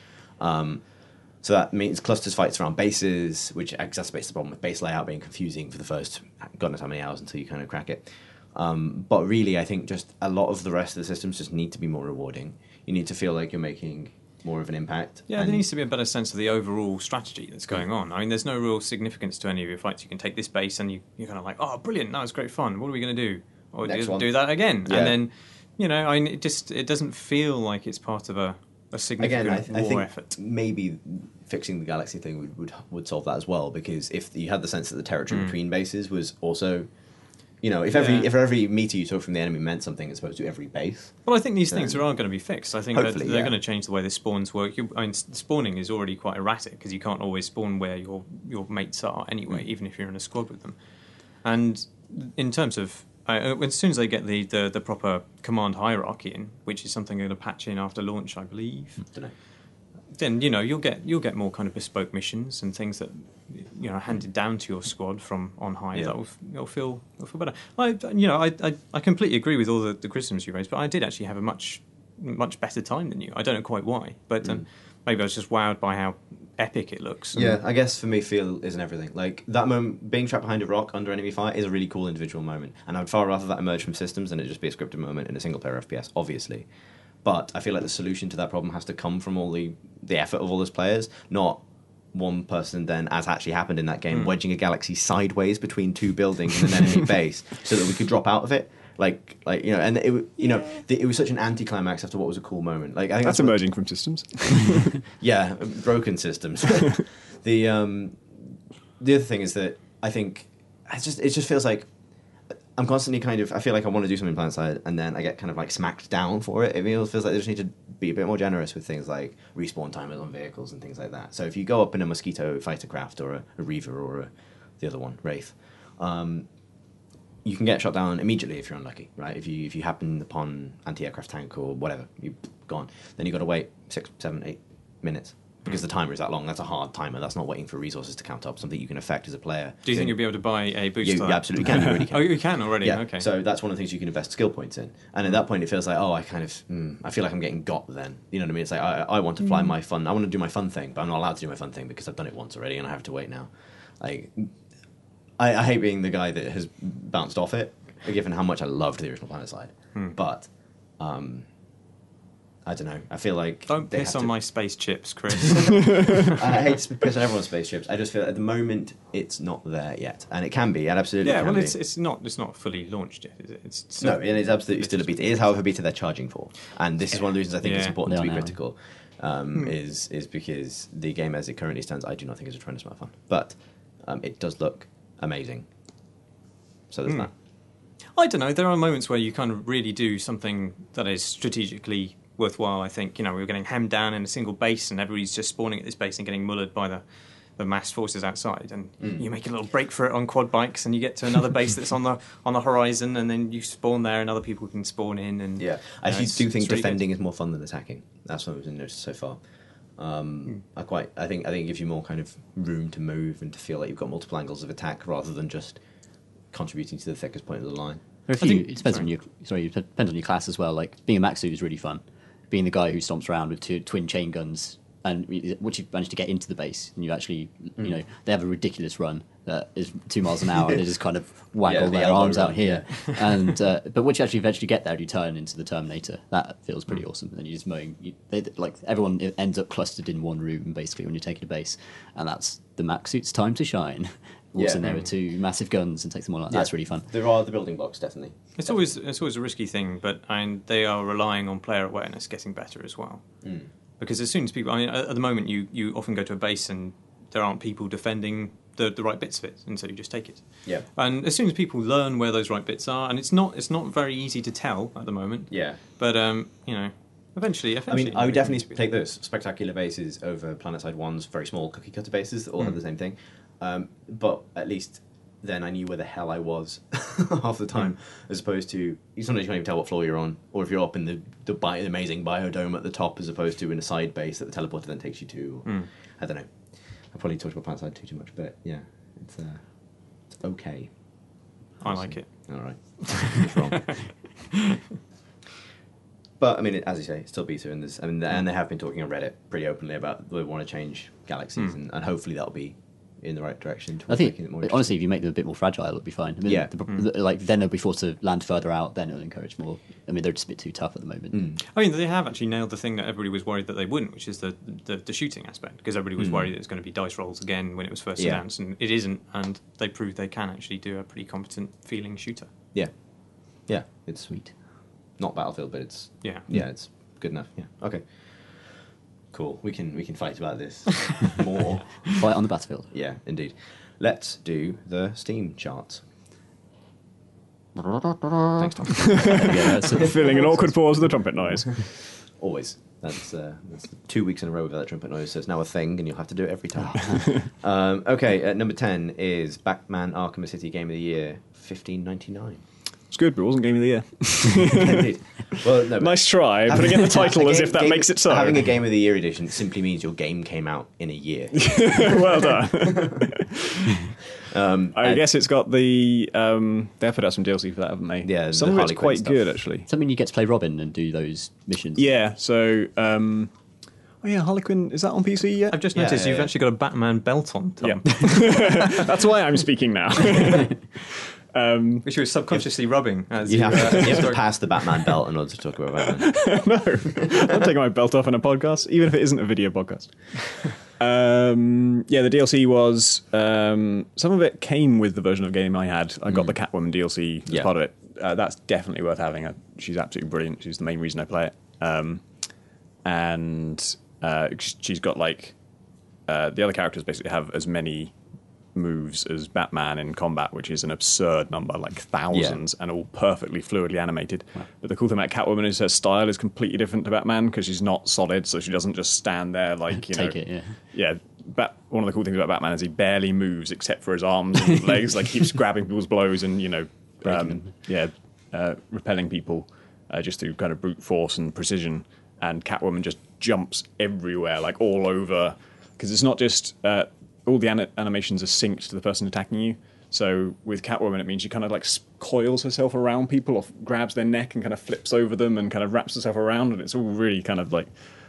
So that means clusters fights around bases, which exacerbates the problem with base layout being confusing for the first God knows how many hours until you kind of crack it. But really, I think just a lot of the rest of the systems just need to be more rewarding. You need to feel like you're making more of an impact. Yeah, and- there needs to be a better sense of the overall strategy that's going on. I mean, there's no real significance to any of your fights. You can take this base and you're kind of like, oh, brilliant, that was great fun. What are we going to do? Or Next do, one. do that again. Yeah. And then, I mean, it doesn't feel like it's part of a significant Again, I war think effort. maybe fixing the galaxy thing would solve that as well, because if you had the sense that the territory between bases was also, if every meter you took from the enemy meant something as opposed to every base. Well, I think these things Then- are going to be fixed. I think that Hopefully, they're yeah. going to change the way the spawns work. Spawning is already quite erratic because you can't always spawn where your mates are anyway, even if you're in a squad with them. And in terms of as soon as they get the proper command hierarchy in, which is something they're going to patch in after launch, I believe, Don't know. then you'll get more kind of bespoke missions and things that handed down to your squad from on high. Yeah. That'll feel better. I completely agree with all the criticisms you raised, but I did actually have a much better time than you. I don't know quite why, but maybe I was just wowed by how epic it looks. Yeah, I guess for me, feel isn't everything. Like that moment, being trapped behind a rock under enemy fire is a really cool individual moment, and I'd far rather that emerge from systems than it just be a scripted moment in a single player FPS, obviously. But I feel like the solution to that problem has to come from all the effort of all those players, not one person then, as actually happened in that game, wedging a galaxy sideways between two buildings in an enemy base so that we could drop out of it. And it was such an anticlimax after what was a cool moment. Like I think That's what- emerging from systems. yeah, broken systems. The other thing is that I think it just feels like I'm constantly I feel like I want to do something planet side, and then I get kind of like smacked down for it. It feels like they just need to be a bit more generous with things like respawn timers on vehicles and things like that. So if you go up in a Mosquito fighter craft or a Reaver or the other one, Wraith, you can get shot down immediately if you're unlucky, right? If you happen upon anti-aircraft tank or whatever, you're gone. Then you've got to wait 6, 7, 8 minutes because the timer is that long. That's a hard timer. That's not waiting for resources to count up, something you can affect as a player. Do you think you'll be able to buy a booster? You absolutely can. You really can. Oh, you can already. Yeah. Okay. So that's one of the things you can invest skill points in. And at that point, it feels like, I feel like I'm getting got then. You know what I mean? It's like, I want to fly my fun, I want to do my fun thing, but I'm not allowed to do my fun thing because I've done it once already and I have to wait now. Like, I hate being the guy that has bounced off it, given how much I loved the original Planet Side. But I don't know. I feel like Don't they piss have on to- my space chips, Chris. I hate to piss on everyone's spaceships. I just feel at the moment it's not there yet, and it can be. It absolutely yeah, can well, be. it's not fully launched yet, is it? It's No, still, and it's absolutely still a beta. It is, however, a beta they're charging for, and this is one of the reasons I think it's Yeah. important to They be are now. critical. Is because the game as it currently stands, I do not think is a tremendous amount of fun, but it does look amazing. So there's that. I don't know. There are moments where you kind of really do something that is strategically worthwhile. I think we were getting hemmed down in a single base, and everybody's just spawning at this base and getting mullered by the massed forces outside. And you make a little break for it on quad bikes, and you get to another base that's on the horizon, and then you spawn there, and other people can spawn in. And Yeah, I actually it's- do think it's really defending is more fun than attacking. That's what I've noticed so far. I think it gives you more kind of room to move and to feel like you've got multiple angles of attack rather than just contributing to the thickest point of the line. There are a few, it depends on it depends on your class as well. Like being a mech suit is really fun. Being the guy who stomps around with two twin chain guns, and once you manage to get into the base, and you actually, they have a ridiculous run that is 2 miles an hour, and they just kind of waggle the their elbow arms out run, here. And but once you actually eventually get there, and you turn into the Terminator. That feels pretty awesome. And you're just mowing. Like everyone ends up clustered in one room basically when you're taking a base, and that's the mech suit's time to shine. Walks Yeah. in there with two massive guns and takes them all out. That's really fun. There are the building blocks, definitely. It's always a risky thing, but they are relying on player awareness getting better as well. Because as soon as people, at the moment, you often go to a base and there aren't people defending the right bits of it, and so you just take it. Yeah. And as soon as people learn where those right bits are, and it's not very easy to tell at the moment. Yeah. But eventually. I mean, I would definitely take those spectacular bases over PlanetSide 1's very small cookie cutter bases that all have the same thing. But at least then I knew where the hell I was half the time, as opposed to sometimes you can't even tell what floor you're on, or if you're up in the amazing biodome at the top, as opposed to in a side base that the teleporter then takes you to. Or, I don't know. I probably talked about PlanetSide too much, but yeah, it's okay. I like it. All right, it's wrong. But I mean, as you say, it's still beta, and and they have been talking on Reddit pretty openly about they want to change galaxies, and hopefully that'll be in the right direction. I Towards think, making it more honestly, if you make them a bit more fragile, it'll be fine. I mean, Yeah. then they'll be forced to land further out, then it'll encourage more. I mean, they're just a bit too tough at the moment. I mean, they have actually nailed the thing that everybody was worried that they wouldn't, which is the shooting aspect, because everybody was worried it was going to be dice rolls again when it was first Yeah. announced, and it isn't, and they proved they can actually do a pretty competent feeling shooter. Yeah, it's sweet. Not Battlefield, but it's Yeah. it's good enough. Yeah, okay, cool. We can fight about this more. Fight on the battlefield. Yeah, indeed. Let's do the Steam charts. Thanks, Tom. Yeah, that's it. Filling an awkward pause with a trumpet noise. Always. That's 2 weeks in a row without that trumpet noise, so it's now a thing, and you'll have to do it every time. Okay, at number 10 is Batman Arkham City Game of the Year, $15.99. It's good, but it wasn't Game of the Year. Indeed. Well, no, but Nice try, putting in the title as if that makes it so. Having a Game of the Year edition simply means your game came out in a year. Well done. I guess it's got the. They've put out some DLC for that, haven't they? Yeah, some the of Harley it's Quinn quite stuff. good actually. Something you get to play Robin and do those missions. Yeah. So. Oh yeah, Harley Quinn, is that on PC yet? I've just Yeah, noticed yeah, you've yeah. actually got a Batman belt on, Tom, Yeah. That's why I'm speaking now. which you were subconsciously rubbing. As You have, you have to started- pass the Batman belt in order to talk about Batman. No, I'm taking my belt off in a podcast, even if it isn't a video podcast. Yeah, the DLC was some of it came with the version of the game I had. I got the Catwoman DLC as Yeah. part of it. That's definitely worth having. She's absolutely brilliant. She's the main reason I play it. And she's got like the other characters basically have as many moves as Batman in combat, which is an absurd number, like thousands, and all perfectly fluidly animated. But the cool thing about Catwoman is her style is completely different to Batman because she's not solid, so she doesn't just stand there like, you know. Take it, Yeah. One of the cool things about Batman is he barely moves except for his arms and legs, like keeps grabbing people's blows and, you know, repelling people just through kind of brute force and precision. And Catwoman just jumps everywhere, like all over, because it's not just all the animations are synced to the person attacking you. So with Catwoman, it means she kind of like coils herself around people, or grabs their neck and kind of flips over them and kind of wraps herself around, and it's all really kind of like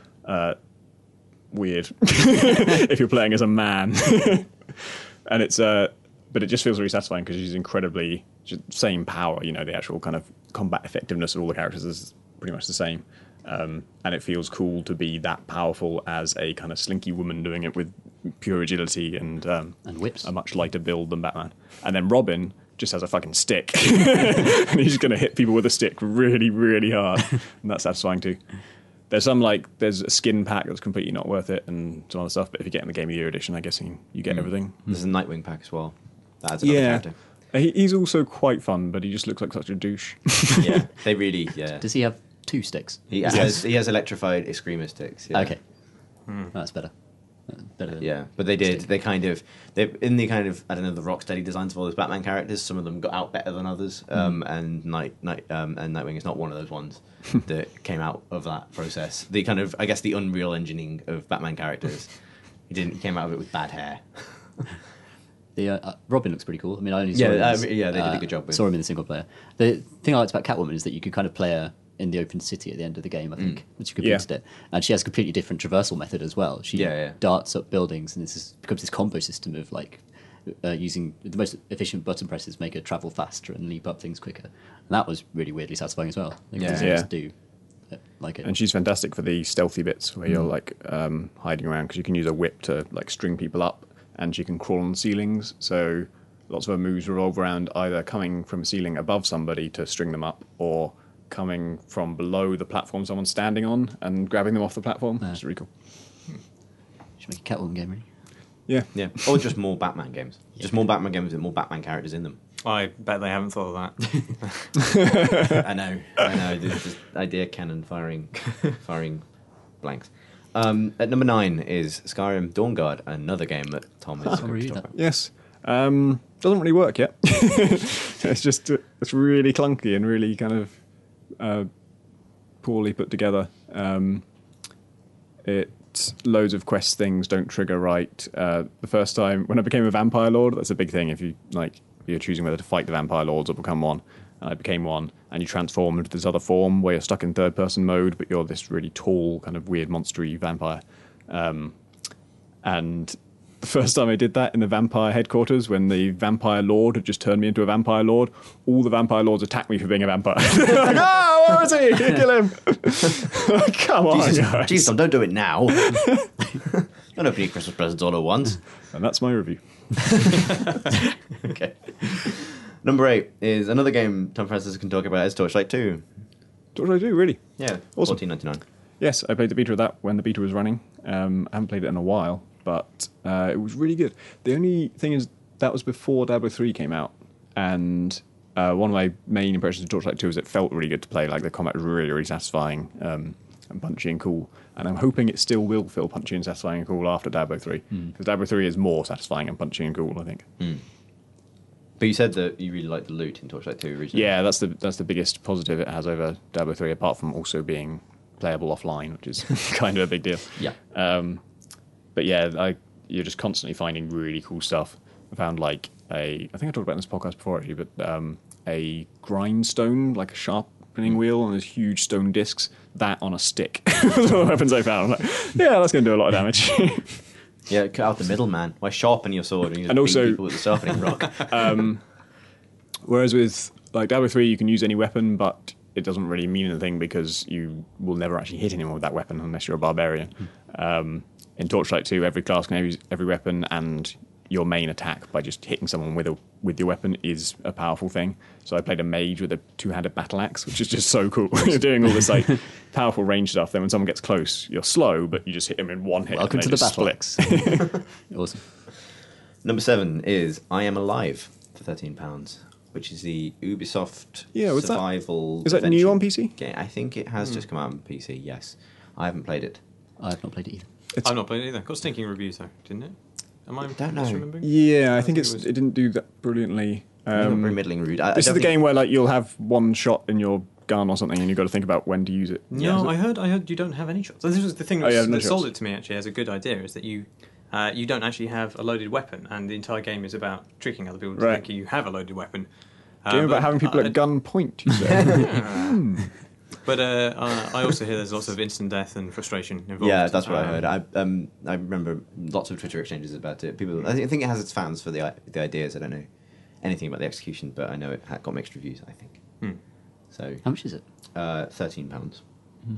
weird if you're playing as a man. And it's but it just feels really satisfying because she's incredibly same power. You know, the actual kind of combat effectiveness of all the characters is pretty much the same. and it feels cool to be that powerful as a kind of slinky woman doing it with pure agility and whips. a much lighter build than Batman. And then Robin just has a fucking stick, and he's going to hit people with a stick really, really hard, and that's satisfying too. There's a skin pack that's completely not worth it, and some other stuff. But if you get in the Game of the Year edition, I guess you get everything. There's a Nightwing pack as well. That adds another character. He's also quite fun, but he just looks like such a douche. Yeah, they really. Yeah, Does he have 2 sticks? he has electrified Eskrima sticks. Yeah. Okay. That's better. Better than Yeah, but they in the kind of I don't know, the Rocksteady designs of all those Batman characters. Some of them got out better than others, and Nightwing is not one of those ones that came out of that process. The kind of, I guess, the Unreal Engineering of Batman characters. He came out of it with bad hair. The Robin looks pretty cool. I mean, I only Yeah, saw him they did a good job with. saw him in the single player. The thing I liked about Catwoman is that you could kind of play her in the open city at the end of the game, I think, once you completed it. And she has a completely different traversal method as well. She darts up buildings, and becomes this combo system of using the most efficient button presses make her travel faster and leap up things quicker. And that was really weirdly satisfying as well. To do. Like it. And she's fantastic for the stealthy bits where you're hiding around, because you can use a whip to string people up, and she can crawl on ceilings. So lots of her moves revolve around either coming from a ceiling above somebody to string them up, or coming from below the platform someone's standing on and grabbing them off the platform. It's really cool. Should make a Catwoman game, really. Yeah. Or just more Batman games. Just more Batman games with more Batman characters in them. I bet they haven't thought of that. I know. There's just idea cannon firing blanks. At number 9 is Skyrim Dawnguard, another game that Tom is going to talk about. Yes. Doesn't really work yet. It's really clunky and really kind of poorly put together. Loads of quest things don't trigger right. The first time when I became a vampire lord, that's a big thing. If you're choosing whether to fight the vampire lords or become one, and I became one, and you transform into this other form where you're stuck in third person mode, but you're this really tall, kind of weird, monstery vampire. And the first time I did that in the vampire headquarters, when the vampire lord had just turned me into a vampire lord, all the vampire lords attacked me for being a vampire. Like, where is he? Kill him! Come on, guys. Jesus, Tom, don't do it now. Don't open your Christmas presents all at once. And that's my review. Okay. Number 8 is another game Tom Francis can talk about. It's Torchlight 2. What did I do, really? Yeah, Awesome. $14.99. Yes, I played the beta of that when the beta was running. I haven't played it in a while, but it was really good. The only thing is that was before Diablo 3 came out, and one of my main impressions of Torchlight 2 is it felt really good to play. Like, the combat was really, really satisfying and punchy and cool. And I'm hoping it still will feel punchy and satisfying and cool after Diablo 3, because Diablo 3 is more satisfying and punchy and cool, I think. But you said that you really liked the loot in Torchlight 2 originally. Yeah, that's the biggest positive it has over Diablo 3, apart from also being playable offline, which is kind of a big deal. Yeah. But yeah, you're just constantly finding really cool stuff. I found I think I talked about it in this podcast before actually, but a grindstone, like a sharpening wheel on those huge stone discs, that on a stick. Those are the weapons I found. I'm like, yeah, that's going to do a lot of damage. Yeah, cut out the middleman. Why sharpen your sword and also people with the sharpening rock? Whereas with Diablo 3, you can use any weapon, but it doesn't really mean anything because you will never actually hit anyone with that weapon unless you're a barbarian. In Torchlight 2, every class can use every weapon, and your main attack by just hitting someone with your weapon is a powerful thing. So I played a mage with a two-handed battle axe, which is just so cool. You're doing all this powerful range stuff. Then when someone gets close, you're slow, but you just hit them in one hit. Welcome to the battle axe. Awesome. Number 7 is I Am Alive for £13, which is the Ubisoft survival. Is that new on PC? Game. I think it has just come out on PC. Yes, I haven't played it. I have not played it either. I've not played it either. Got stinking reviews though, didn't it? Am I don't know. misremembering? Yeah, I think it didn't do that brilliantly. Very middling rude. This is the game where you'll have one shot in your gun or something, and you've got to think about when to use it. No, I heard you don't have any shots. So this was the thing that sold it to me actually as a good idea, is that you don't actually have a loaded weapon, and the entire game is about tricking other people to think you have a loaded weapon. Game about having people at gunpoint, you say. But I also hear there's lots of instant death and frustration involved. Yeah, that's what I heard. I remember lots of Twitter exchanges about it. People, I think it has its fans for the ideas. I don't know anything about the execution, but I know it got mixed reviews. I think. So how much is it? £13.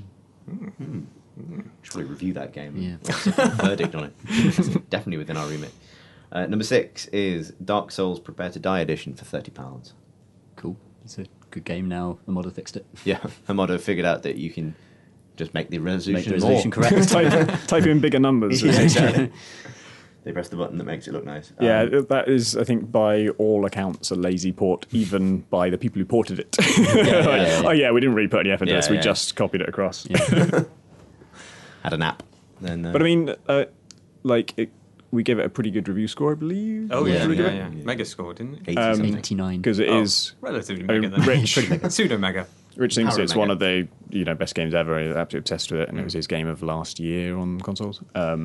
Should probably review that game. Yeah. What's the verdict on it? It's definitely within our remit. Number 6 is Dark Souls Prepare to Die edition for £30. Cool. It's a good game now. The modder fixed it. Yeah, Hamada figured out that you can just make the resolution, Make the resolution more. correct. type in bigger numbers. Yeah, exactly. They press the button that makes it look nice. Yeah, that is, I think, by all accounts, a lazy port, even by the people who ported it. yeah. Oh, yeah, we didn't really put any effort into Yeah, this. We yeah. just copied it across. Had a nap. Then, But I mean, we gave it a pretty good review score, I believe. Oh, Yeah, yeah, yeah. Mega score, didn't it? 80 something. 89. Because it is Relatively I mean, mega then. Rich. Pseudo mega. Rich thinks it's Power one Mega. of the best games ever. He's absolutely obsessed with it, and it was his game of last year on consoles.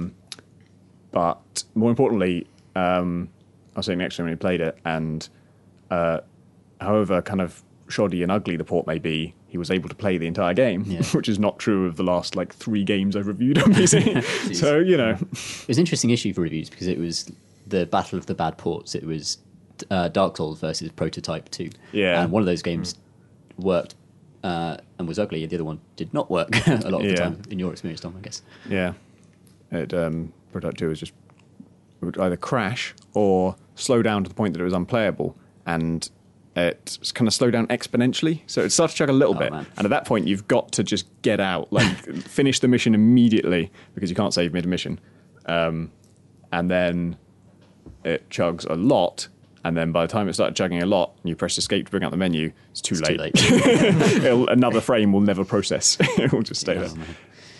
But more importantly, I was sitting next to him when he played it, and however kind of shoddy and ugly the port may be, he was able to play the entire game, Yeah. which is not true of the last 3 games I've reviewed on PC. So It was an interesting issue for reviews because it was the battle of the bad ports. It was Dark Souls versus Prototype 2. Yeah. And one of those games worked and was ugly, and the other one did not work a lot of the Yeah. time, in your experience, Tom, I guess. yeah, Prototype 2 was just it would either crash or slow down to the point that it was unplayable, and it kind of slowed down exponentially. So it started to chug a little Oh, bit, man. and at that point you've got to just get out, finish the mission immediately because you can't save mid-mission, and then it chugs a lot. And then by the time it started chugging a lot, and you press escape to bring out the menu, it's too It's late. too late. Another frame will never process. It will just stay there. Oh, man.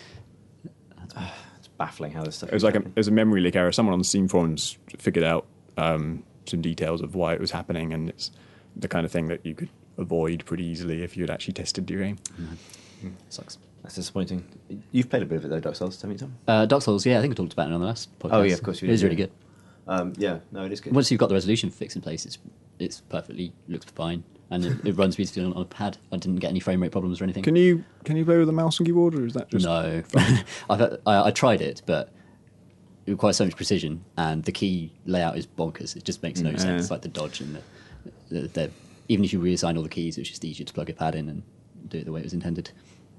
It's baffling how this stuff It was it was a memory leak error. Someone on the Steam forums figured out some details of why it was happening, and it's the kind of thing that you could avoid pretty easily if you had actually tested your game. Sucks. That's disappointing. You've played a bit of it though, Dark Souls, haven't you, Tom? Dark Souls, yeah, I think I talked about it on the last podcast. Oh, yeah, of course you It is did, really yeah. good. Yeah, no, it is good. Once you've got the resolution fix in place, it's perfectly looks fine, and it runs beautifully on a pad. I didn't get any frame rate problems or anything. Can you play with a mouse and keyboard, or is that just No, I tried it, but it requires so much precision, and the key layout is bonkers. It just makes no sense. Like the dodge and the even if you reassign all the keys, it's just easier to plug a pad in and do it the way it was intended.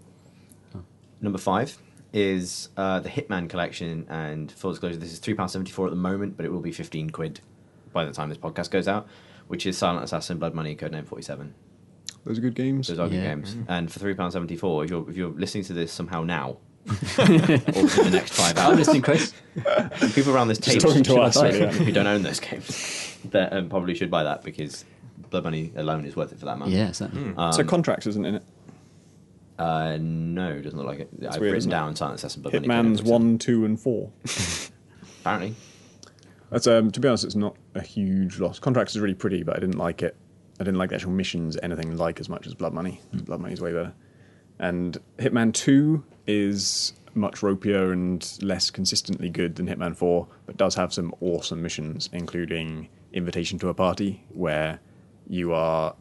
Number 5 is the Hitman collection, and full disclosure, this is £3.74 at the moment, but it will be £15 by the time this podcast goes out, which is Silent Assassin, Blood Money, Codename 47. those are good games? Those are good Yeah. games. And for £3.74, if you're listening to this somehow now, or within the next 5 I'm hours, listening, Chris. people around this Just table talking to us, buy really, it? yeah. who don't own those games that probably should buy that, because Blood Money alone is worth it for that amount. Yeah, certainly. So Contracts isn't in it. No, it doesn't look like it. I've weird, written isn't it? down Silent Assassin, Blood Money. Hitman's Codename 1, 2, and 4. 47. Apparently. That's to be honest, it's not a huge loss. Contracts is really pretty, but I didn't like it. I didn't like the actual missions anything like as much as Blood Money. Blood Money's way better. And Hitman 2 is much ropier and less consistently good than Hitman 4, but does have some awesome missions, including Invitation to a Party, where you are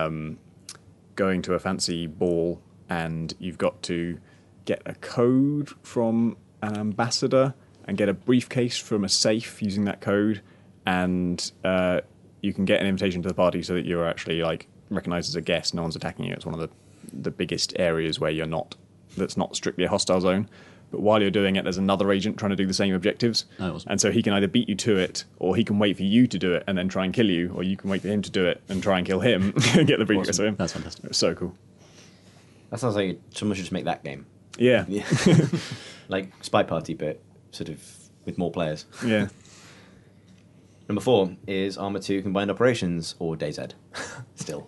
going to a fancy ball and you've got to get a code from an ambassador and get a briefcase from a safe using that code, and you can get an invitation to the party so that you're actually recognized as a guest. No one's attacking you. It's one of the biggest areas where that's not strictly a hostile zone. But while you're doing it, there's another agent trying to do the same objectives. Oh, awesome. And so he can either beat you to it, or he can wait for you to do it and then try and kill you, or you can wait for him to do it and try and kill him and get the briefcase of him. That's fantastic. It's so cool. That sounds like someone should just make that game. Yeah. Yeah. Like Spy Party, but sort of with more players. Yeah. Number 4 is Arma 2 Combined Operations, or DayZ. Still.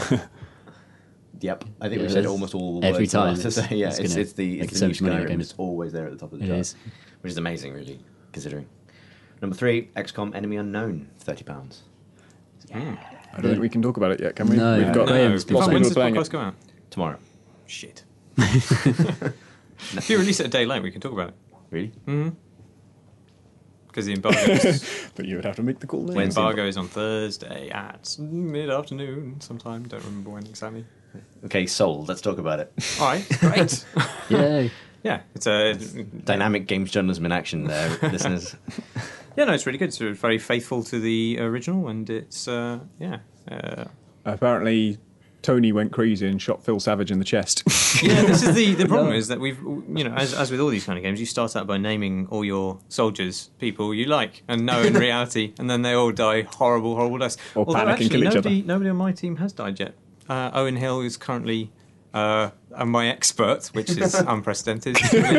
Yep. I think Yeah, we've said it's- almost all the every words we're allowed time to say. Yeah, it's it's gonna the make new so much money on Skyrim. games. It's always there at the top of the It chart. is. Which is amazing, really, considering. Number 3, XCOM Enemy Unknown, £30. I don't think we can talk about it yet, can we? No. We've got Graham's been lots of saying- When's people this playing podcast it. go out? Tomorrow. Shit. If you release it a day late, we can talk about it. Really? Because the embargo is, But you would have to make the call now. the When's the embargo is on Thursday at mid-afternoon sometime. Don't remember when exactly. Okay, sold. Let's talk about it. All right, great. Yay. Yeah, it's a Dynamic games journalism in action there, listeners. Yeah, no, it's really good. It's very faithful to the original, and it's Apparently, Tony went crazy and shot Phil Savage in the chest. Yeah, this is the problem is that we've, as with all these kind of games, you start out by naming all your soldiers people you like and know in reality, and then they all die horrible deaths. Or panic and kill each other. Nobody on my team has died yet. Owen Hill is currently my expert, which is unprecedented.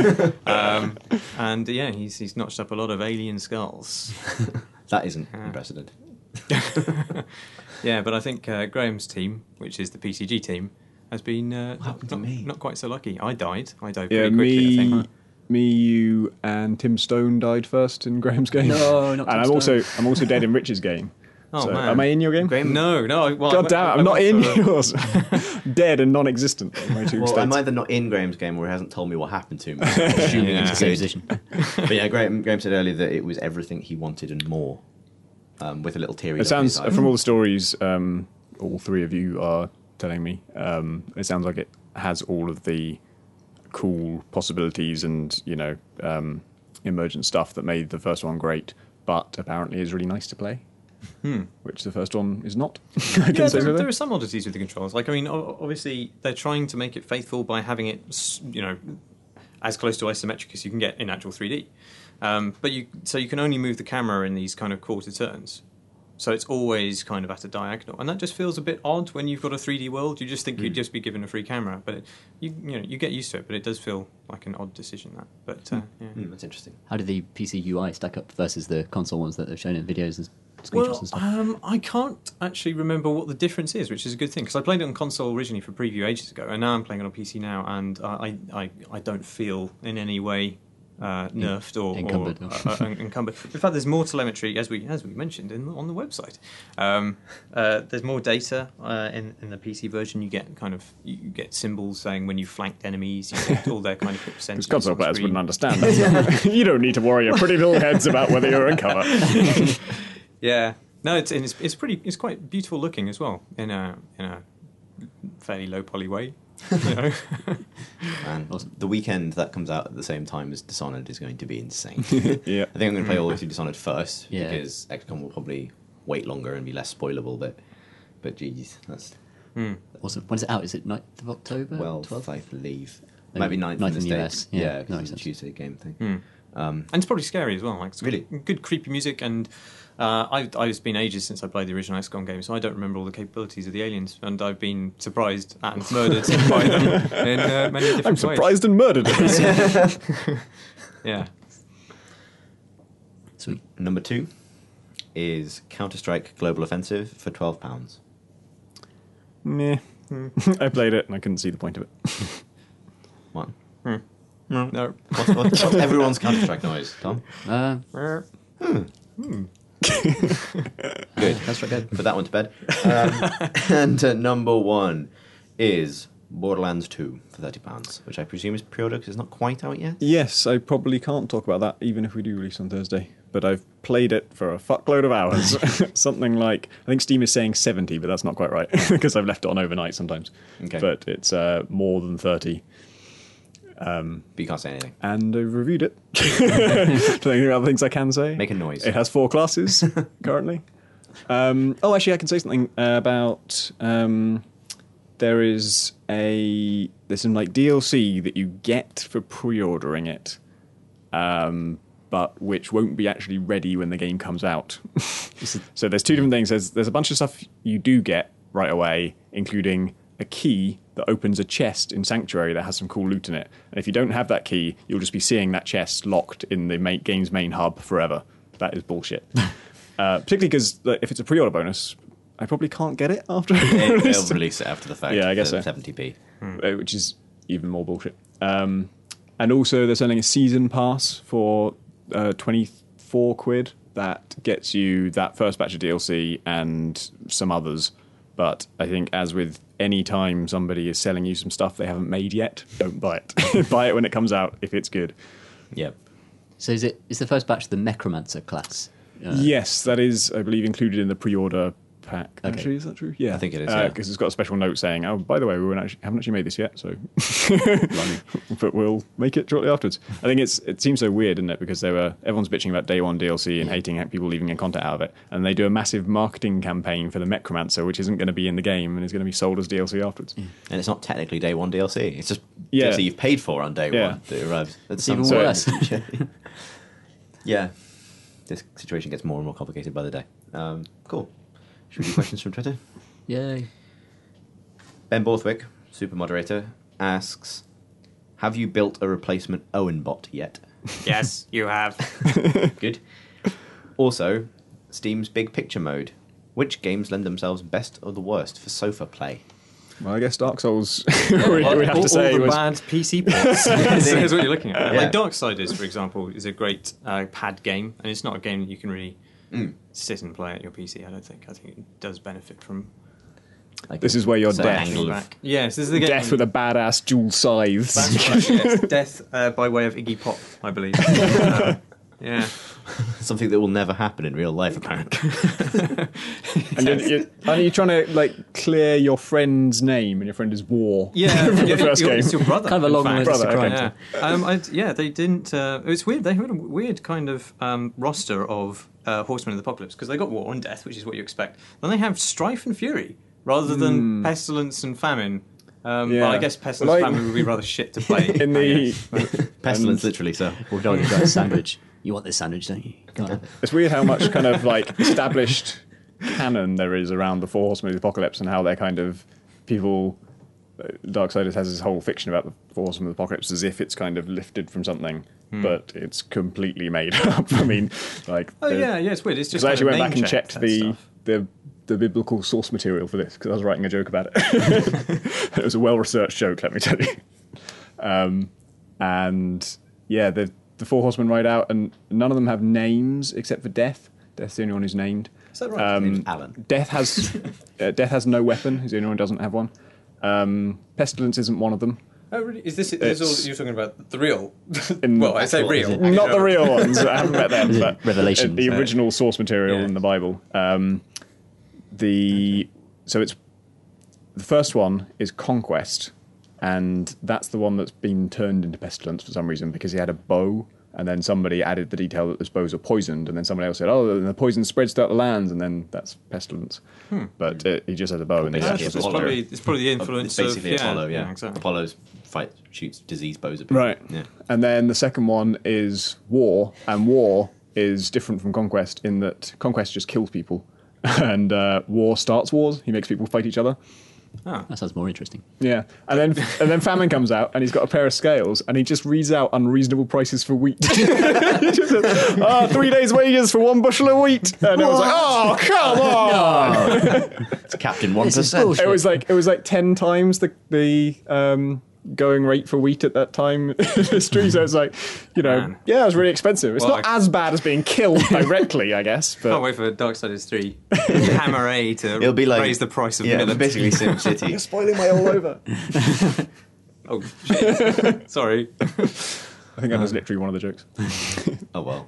And yeah, he's notched up a lot of alien skulls. That isn't unprecedented. Yeah, but I think Graham's team, which is the PCG team, has been not quite so lucky. I died pretty quickly, I think. Me, you, and Tim Stone died first in Graham's game. No, not and Tim Stone. I'm also dead in Rich's game. Oh, so, man. am I in your game? Graham, No. Well, God damn it, I'm not in yours. Dead and non-existent. My two well, states. I'm either not in Graham's game or he hasn't told me what happened to me. I'm assuming Yeah. it's Same good. position. But yeah, Graham said earlier that it was everything he wanted and more, with a little teary. It look on his sounds, eye. from all the stories all three of you are telling me, it sounds like it has all of the cool possibilities and, emergent stuff that made the first one great, but apparently is really nice to play. Which the first one is not. I can Yeah, say so there there. are some oddities with the controls. Like, I mean, obviously they're trying to make it faithful by having it, as close to isometric as you can get in actual 3D. But you can only move the camera in these kind of quarter turns. So it's always kind of at a diagonal, and that just feels a bit odd when you've got a 3D world. You just think you'd just be given a free camera, but you get used to it. But it does feel like an odd decision that. But yeah. That's interesting. How did the PC UI stack up versus the console ones that they've shown in videos and screenshots and stuff? I can't actually remember what the difference is, which is a good thing because I played it on console originally for preview ages ago, and now I'm playing it on PC now, and I don't feel in any way nerfed or Encumbered. encumbered. In fact, there's more telemetry, as we mentioned on the website. There's more data in the PC version. You get symbols saying when you flanked enemies. You get all their kind of hit percentages. Because console on players screen. wouldn't understand that. You don't need to worry your pretty little heads about whether you're in cover. Yeah, no, it's quite beautiful looking as well in a fairly low poly way. And the weekend that comes out at the same time as Dishonored is going to be insane. Yeah. I think I'm going to play all the way through Dishonored first Yeah. because XCOM will probably wait longer and be less spoilable. But geez, that's Awesome. When is it out? Is it 9th of October? 12th, 12th? I believe. Maybe Might be 9th in 9th the in the US. States. Yeah, Yeah, that because makes it's a sense. Tuesday game thing. And it's probably scary as well. Like it's Really? good creepy music, and it's been ages since I played the original XCOM game, so I don't remember all the capabilities of the aliens, and I've been surprised and murdered by them in many different I'm ways. surprised and murdered. Yeah. Sweet. Number 2 is Counter-Strike Global Offensive for £12. Meh. I played it and I couldn't see the point of it. One. No. What's everyone's Counter-Strike noise, Tom? Good. That's right, good. Put that one to bed. And number 1 is Borderlands 2 for £30, which I presume is pre-order because it's not quite out yet. Yes, I probably can't talk about that even if we do release on Thursday. But I've played it for a fuckload of hours. Something like, I think Steam is saying 70, but that's not quite right because I've left it on overnight sometimes. Okay. But it's more than 30. But you can't say anything. And I've reviewed it. Think about things I can say. Make a noise. It has 4 classes currently. Actually, I can say something about. There's some like DLC that you get for pre-ordering it, but which won't be actually ready when the game comes out. So there's 2 different things. There's a bunch of stuff you do get right away, including a key that opens a chest in Sanctuary that has some cool loot in it. And if you don't have that key, you'll just be seeing that chest locked in the game's main hub forever. That is bullshit. Particularly because if it's a pre-order bonus, I probably can't get it after They'll release. release it after the fact. Yeah, I guess for so. 70p. Which is even more bullshit. And also they're selling a season pass for 24 quid that gets you that first batch of DLC and some others. But I think as with any time somebody is selling you some stuff they haven't made yet, don't buy it. Buy it when it comes out if it's good. Yep. So is the first batch the Necromancer class? Yes, that is, I believe, included in the pre-order pack. Okay. Actually, is that true? Yeah, I think it is, yeah. Because it's got a special note saying, "Oh, by the way, haven't actually made this yet, so but we'll make it shortly afterwards." I think it seems so weird, isn't it? Because everyone's bitching about day one DLC and hating people leaving content out of it, and they do a massive marketing campaign for the Necromancer, which isn't going to be in the game and is going to be sold as DLC afterwards. And it's not technically day one DLC. It's just Yeah. DLC you've paid for on day Yeah. one that arrives. It's even So- worse. Yeah. This situation gets more and more complicated by the day. Cool. Should we do questions from Twitter? Yay. Ben Borthwick, super moderator, asks, have you built a replacement Owen bot yet? Yes, you have. Good. Also, Steam's big picture mode. Which games lend themselves best or the worst for sofa play? Well, I guess Dark Souls, we have to say, all the was bad PC ports. That's what you're looking at. Yeah. Like Darksiders, for example, is a great pad game, and it's not a game that you can really sit and play at your PC. I think it does benefit from Like This is where you're sort death. angle of- back. Yes, this is the game. death with a badass dual scythes. That's right, yes. Death by way of Iggy Pop, I believe. Yeah. something that will never happen in real life, apparently. And are you trying to like clear your friend's name, and your friend is War? Yeah, from the first game. It's your brother. Kind of a in long fact. list of Brother, crimes. Yeah, they didn't. It's weird. They had a weird kind of roster of Horsemen of the Apocalypse because they got War and Death, which is what you expect. Then they have Strife and Fury rather than Pestilence and Famine. Yeah. Well, I guess Pestilence Well, and Famine would be rather shit to play. In the Pestilence, literally, so. Or dog got a sandwich. You want this sandwich, don't you? Can't have it. It's weird how much kind of like established canon there is around the Four Horsemen of the Apocalypse, and how they're kind of people. Darksiders has this whole fiction about the Four Horsemen of the Apocalypse as if it's kind of lifted from something, but it's completely made up. I mean, like. Oh yeah, it's weird. It's just. Because I actually kind of went back and name-checked checked that stuff. the biblical source material for this because I was writing a joke about it. It was a well-researched joke, let me tell you. And yeah, the Four Horsemen ride out, and none of them have names except for Death. Death's the only one who's named. Is that right? His name's Alan. Death has no weapon. He's the only one who doesn't have one. Pestilence isn't one of them. Oh really? Is this all It's- you're talking about? The real? In- Well, I say Actual- real. is it- Not the real ones. I haven't met them. Is it But Revelations? the original source material Yeah. in the Bible. So it's the first one is Conquest, and that's the one that's been turned into Pestilence for some reason because he had a bow, and then somebody added the detail that those bows are poisoned, and then somebody else said, "Oh, and the poison spreads throughout the lands," and then that's Pestilence. But he just has a bow, and Basically, the it's actual Apollo. material. It's probably the influence It's basically of Apollo, yeah. exactly. Apollo's shoots disease bows at people. Right. Yeah. And then the second one is War, and War is different from Conquest in that Conquest just kills people, and War starts wars. He makes people fight each other. That sounds more interesting. Yeah, and then Famine comes out, and he's got a pair of scales, and he just reads out unreasonable prices for wheat. He just says, 3 days' wages for 1 bushel of wheat, and I was like, "Oh, come on!" It's Captain This is 1%. bullshit. It was like 10 times the going rate for wheat at that time in history. So it's like, Man. yeah, it was really expensive. It's Well, not as bad as being killed directly, I guess. But Can't wait for Darksiders 3 Hammer A to It'll be like raise the price of yeah, millet. basically Sim City. spoiling my all over. Oh, shit. Sorry. I think that was literally one of the jokes. Oh well.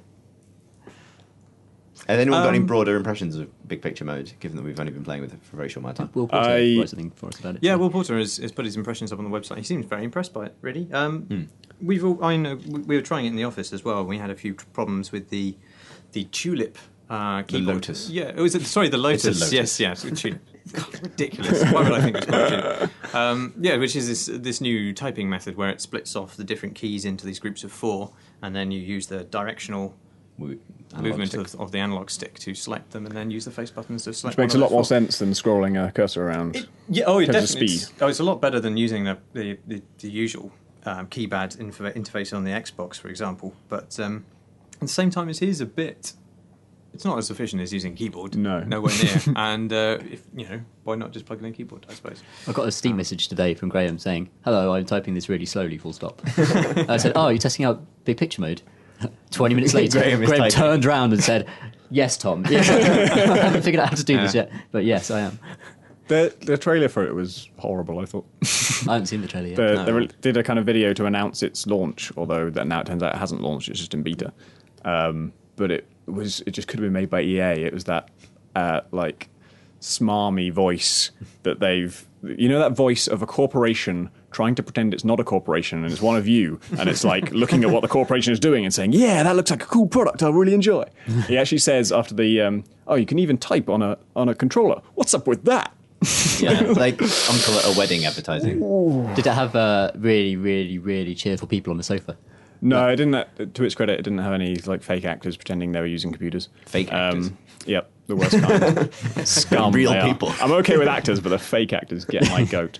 Has anyone got any broader impressions of big picture mode, given that we've only been playing with it for a very short amount of time? Will Porter I- write something for us about it? Yeah, Will Porter has put his impressions up on the website. He seems very impressed by it, really. I know we were trying it in the office as well. We had a few problems with the Tulip keyboard. Lotus. Yeah, it was the Lotus. It's a Lotus. Yes, it's Tulip. God, ridiculous. Why would I think it's called Tulip? Yeah, which is this new typing method where it splits off the different keys into these groups of 4, and then you use the directional movement of the analog stick to select them, and then use the face buttons to select. Which makes a one lot of more those 4. sense than scrolling a cursor around. It terms of definitely. speed. It's a lot better than using the usual keypad interface on the Xbox, for example. But at the same time, it is a bit. It's not as efficient as using keyboard. No. Nowhere near. And if why not just plug in a keyboard? I suppose. I got a Steam message today from Graham saying, "Hello, I'm typing this really slowly, full stop." I said, "Oh, you're testing out big picture mode?" 20 minutes later, Graham is Graham typing. turned round and said, "Yes, Tom." I haven't figured out how to do this yet, but yes, I am. The trailer for it was horrible, I thought. I haven't seen the trailer yet. They did a kind of video to announce its launch, although that now it turns out it hasn't launched, it's just in beta. But it just could have been made by EA. It was that smarmy voice that they've, you know, that voice of a corporation trying to pretend it's not a corporation and it's one of you, and it's like looking at what the corporation is doing and saying, yeah, that looks like a cool product I'll really enjoy. He actually says after the, oh, you can even type on a controller. What's up with that? Yeah, like Uncle at a wedding advertising. Did it have really, really, really cheerful people on the sofa? No, it didn't. To its credit, it didn't have any like fake actors pretending they were using computers. Fake actors. Yep, the worst kind. Scum. Real they are. people. I'm okay with actors, but the fake actors get my goat.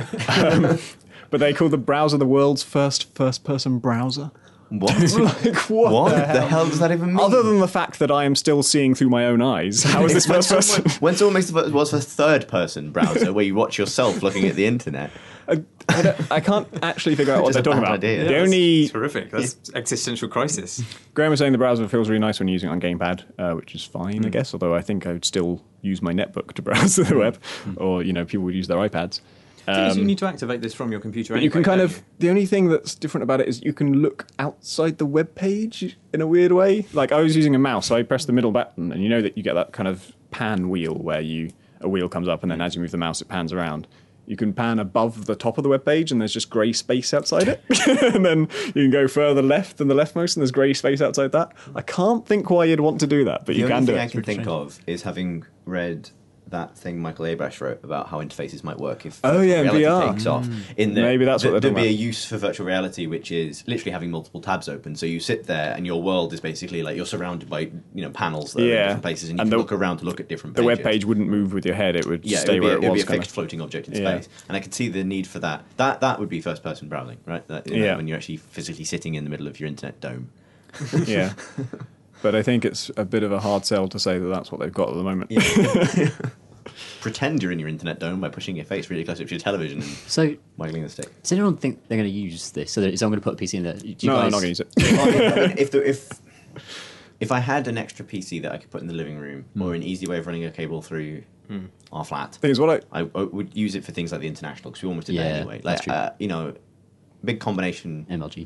But they call the browser the world's first-person browser. What? Like, What the hell does that even mean? Other than the fact that I am still seeing through my own eyes, how is this first person? When someone makes the what's a third-person browser where you watch yourself looking at the internet? I can't actually figure out what Just they're a talking bad about. idea. The Yeah, only Terrific. That's existential crisis. Graham was saying the browser feels really nice when you're using it on gamepad, which is fine, I guess. Although I think I would still use my netbook to browse the web, or people would use their iPads. You need to activate this from your computer. But anyway, you can kind don't of. you? The only thing that's different about it is you can look outside the web page in a weird way. Like I was using a mouse, so I press the middle button, and you know that you get that kind of pan wheel where a wheel comes up, and then as you move the mouse, it pans around. You can pan above the top of the web page, and there's just grey space outside it. And then you can go further left than the leftmost, and there's grey space outside that. I can't think why you'd want to do that, but The you only can do thing it. I can think of is having read that thing Michael Abrash wrote about how interfaces might work if Oh, yeah, virtual reality VR. takes off. In that Maybe that's what they're there'd talking be a about. use for virtual reality, which is literally having multiple tabs open. So you sit there, and your world is basically like you're surrounded by panels that are in Yeah. different places, and you And can the- look around to look at different The pages. web page wouldn't move with your head; it would Yeah, stay where it'd be was. a Kind fixed floating object in Yeah. space, and I could see the need for that. That would be first-person browsing, right? Yeah. When you're actually physically sitting in the middle of your internet dome. of, yeah. But I think it's a bit of a hard sell to say that that's what they've got at the moment. Pretend you're in your internet dome by pushing your face really close up to your television and So, waggling the stick. does anyone think they're going to use this? So, I'm going to put a PC in there. Do you No, guys, I'm not going to use it. I mean, if I had an extra PC that I could put in the living room, or an easy way of running a cable through our flat, Thing is, what I would use it for things like the International, because we almost did Yeah, that anyway. that's Like, true. big combination MLG.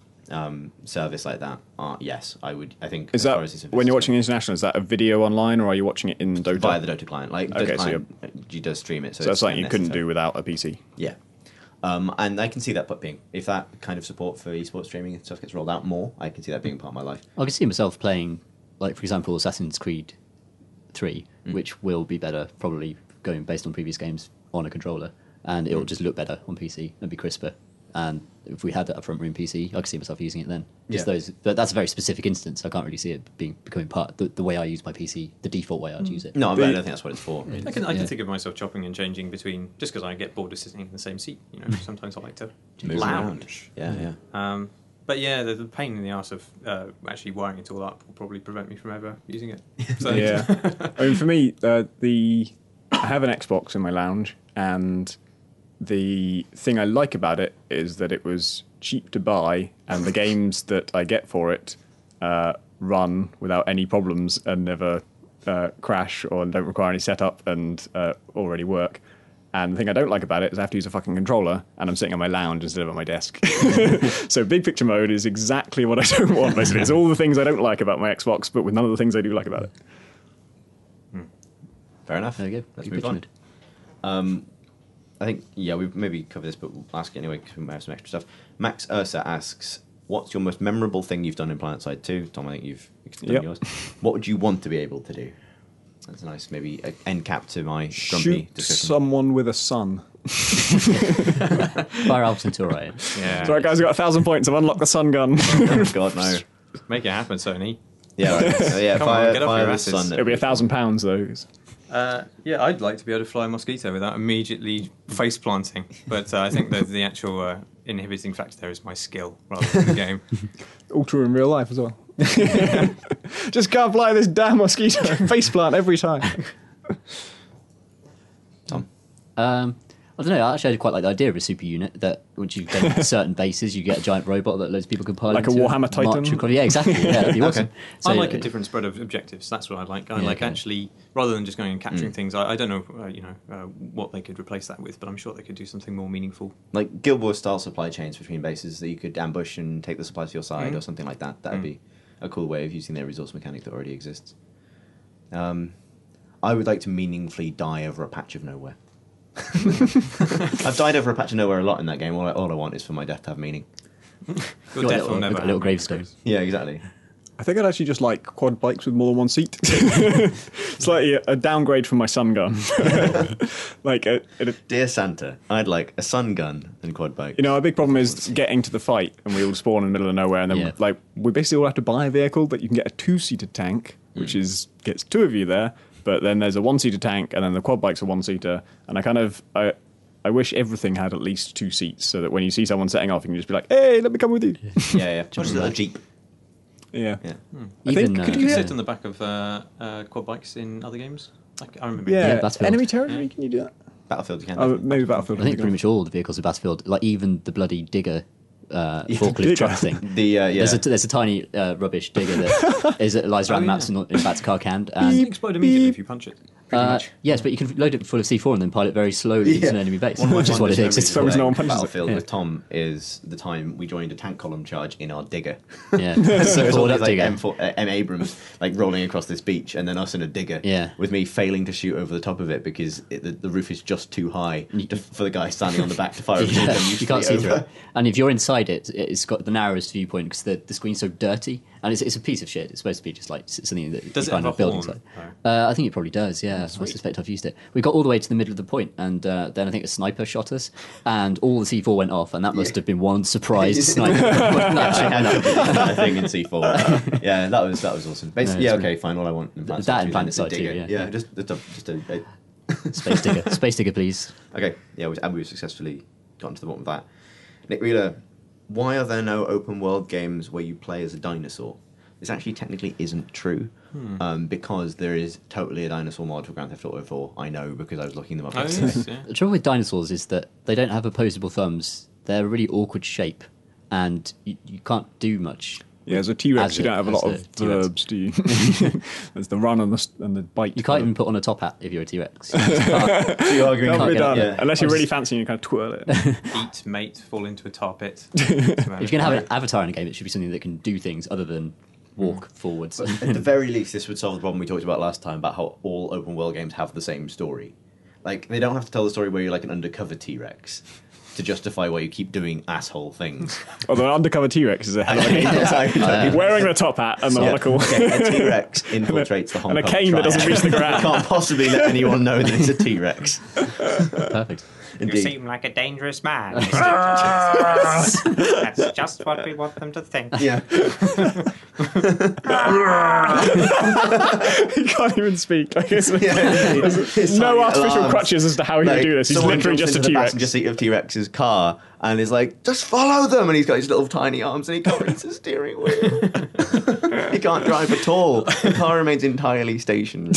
service like that. Yes, I would. I think is as that far as it's when you're watching International? Is that a video online, or are you watching it in Dota? via the Dota client, like Okay, Dota so client, you does stream it, so that's something you couldn't necessary. do without a PC. Yeah. And I can see that being, if that kind of support for esports streaming and stuff gets rolled out more, I can see that being part of my life. I can see myself playing, like, for example, Assassin's Creed 3, which will be better, probably going based on previous games, on a controller, and it will just look better on PC and be crisper. And if we had that front room PC, I could see myself using it then. Just Yeah. that's a very specific instance. I can't really see it becoming part the way I use my PC, the default way I'd use it. No, I The- don't think that's what it's for. I can Yeah. think of myself chopping and changing between, just because I get bored of sitting in the same seat. Sometimes I like to Move lounge. around. Yeah, yeah. But yeah, the pain in the arse of actually wiring it all up will probably prevent me from ever using it. So, Yeah, I mean, for me, I have an Xbox in my lounge, and the thing I like about it is that it was cheap to buy, and the games that I get for it run without any problems and never crash or don't require any setup and already work. And the thing I don't like about it is I have to use a fucking controller, and I'm sitting on my lounge instead of at my desk. So big picture mode is exactly what I don't want, basically. It's all the things I don't like about my Xbox, but with none of the things I do like about it. Fair enough. There we go. Let's Good move picture on. mode. I think, we've maybe covered this, but we'll ask it anyway because we might have some extra stuff. Max Ursa asks, what's your most memorable thing you've done in PlanetSide 2? Tom, I think you've done Yep. yours. What would you want to be able to do? That's a nice, maybe, end cap to my grumpy Shoot discussion. someone with a sun. Fire Alpha Centauri. yeah. That's right, guys, we've got 1,000 points. I've unlocked the sun gun. Oh, God, no. Make it happen, Sony. Yeah, right. So, yeah, Come on, fire, get off fire your the asses. sun. It'll be £1,000 though. Yeah, I'd like to be able to fly a mosquito without immediately face planting, but I think that the actual inhibiting factor there is my skill rather than the game. All true in real life as well. Just can't fly this damn mosquito. Faceplant every time. Tom. I don't know. Actually, I quite like the idea of a super unit that once you get to certain bases, you get a giant robot that loads of people can pile Like a into. Warhammer Titan? March across- Yeah, exactly. Yeah, that'd be awesome. I So, like a different spread of objectives. That's what I like. I Yeah, like okay. actually, rather than just going and capturing things. I don't know, what they could replace that with, but I'm sure they could do something more meaningful. Like Guild Wars style supply chains between bases that you could ambush and take the supplies to your side or something like that. That would be a cool way of using their resource mechanic that already exists. I would like to meaningfully die over a patch of nowhere. I've died over a patch of nowhere a lot in that game. All I want is for my death to have meaning. Your death will never a little gravestone. Yeah, exactly. I think I'd actually just like quad bikes with more than one seat. It's like a downgrade from my sun gun. Like, Dear Santa, I'd like a sun gun and quad bike. you know, a big problem is getting to the fight, and we all spawn in the middle of nowhere, and then Yeah. like we basically all have to buy a vehicle that you can get a 2-seater tank, which gets 2 of you there. But then there's a 1-seater tank, and then the quad bike's a 1-seater. And I wish everything had at least 2 seats, so that when you see someone setting off, you can just be like, "Hey, let me come with you." Yeah. Just a little Jeep. Yeah. Yeah. I think Even, could You you can hit? sit on the back of quad bikes in other games. I remember. Yeah, Battlefield. enemy territory. Can you do that? Battlefield, you can. Oh, maybe Battlefield. I think pretty much all the vehicles of Battlefield, like even the bloody digger forklift digger. truck thing. There's a tiny rubbish digger that lies around maps in fact Karkand. It And explode immediately if you punch it. Pretty much. yes, but you can load it full of C4 and then pilot very slowly into an enemy base, which is what it exists So for. it's no one punches it. Battlefield Yeah. with Tom is the time we joined a tank column charge in our digger. Yeah, So it's all forward these up like digger. M Abrams like rolling across this beach, and then us in a digger. Yeah. With me failing to shoot over the top of it because the roof is just too high for the guy standing on the back to fire a machine Yeah, gun you usually can't see through over. it. And if you're inside it, it's got the narrowest viewpoint because the screen's so dirty. And it's a piece of shit. It's supposed to be just like something that Does you it find have in a a building horn? site. I think it probably does, yeah. I suspect I've used it. We got all the way to the middle of the point, and then I think a sniper shot us, and all the C4 went off, and that must have been one surprise sniper. Actually, that thing in C4. Yeah, that was awesome. Basically, No, yeah, it's okay, fine. All I want in Planet That Side in 2 Planet is a Side 2, digger. yeah. Just a Space digger, please. okay. Yeah, we've successfully gotten to the bottom of that. Nick Wheeler, why are there no open world games where you play as a dinosaur? This actually technically isn't true, because there is totally a dinosaur mod for Grand Theft Auto 4. I know because I was looking them up. Oh, yesterday. yes, yeah. The trouble with dinosaurs is that they don't have opposable thumbs. They're a really awkward shape, and you can't do much. Yeah, as a T-Rex, As you don't have a lot as of a T-Rex. verbs, do you? There's the run and the bite. You can't even put on a top hat if you're a T-Rex. You So you're arguing Can't be get done. it, yeah. Unless you're really fancy and you kind of twirl it. Eat, mate, fall into a tar pit. If you're going to have an avatar in a game, it should be something that can do things other than walk forwards. At the very least, this would solve the problem we talked about last time about how all open world games have the same story. Like, they don't have to tell the story where you're like an undercover T-Rex to justify why you keep doing asshole things. Although an undercover T-Rex is a hell of a game. Exactly. Wearing the top hat and the monocle. Okay, a T-Rex infiltrates the Hong And a Kong cane that doesn't Triad. reach the ground. You can't possibly let anyone know that it's a T-Rex. Perfect. Indeed. like a dangerous man. That's just what we want them to think. Yeah. He can't even speak. Like, it's- It's no tiny artificial alarms. crutches as to how he would do this. He's someone literally jumps just a into the T-Rex. passenger seat of T-Rex's car and is like, just follow them, and he's got his little tiny arms and he can't reach the steering wheel. He can't drive at all. The car remains entirely stationary.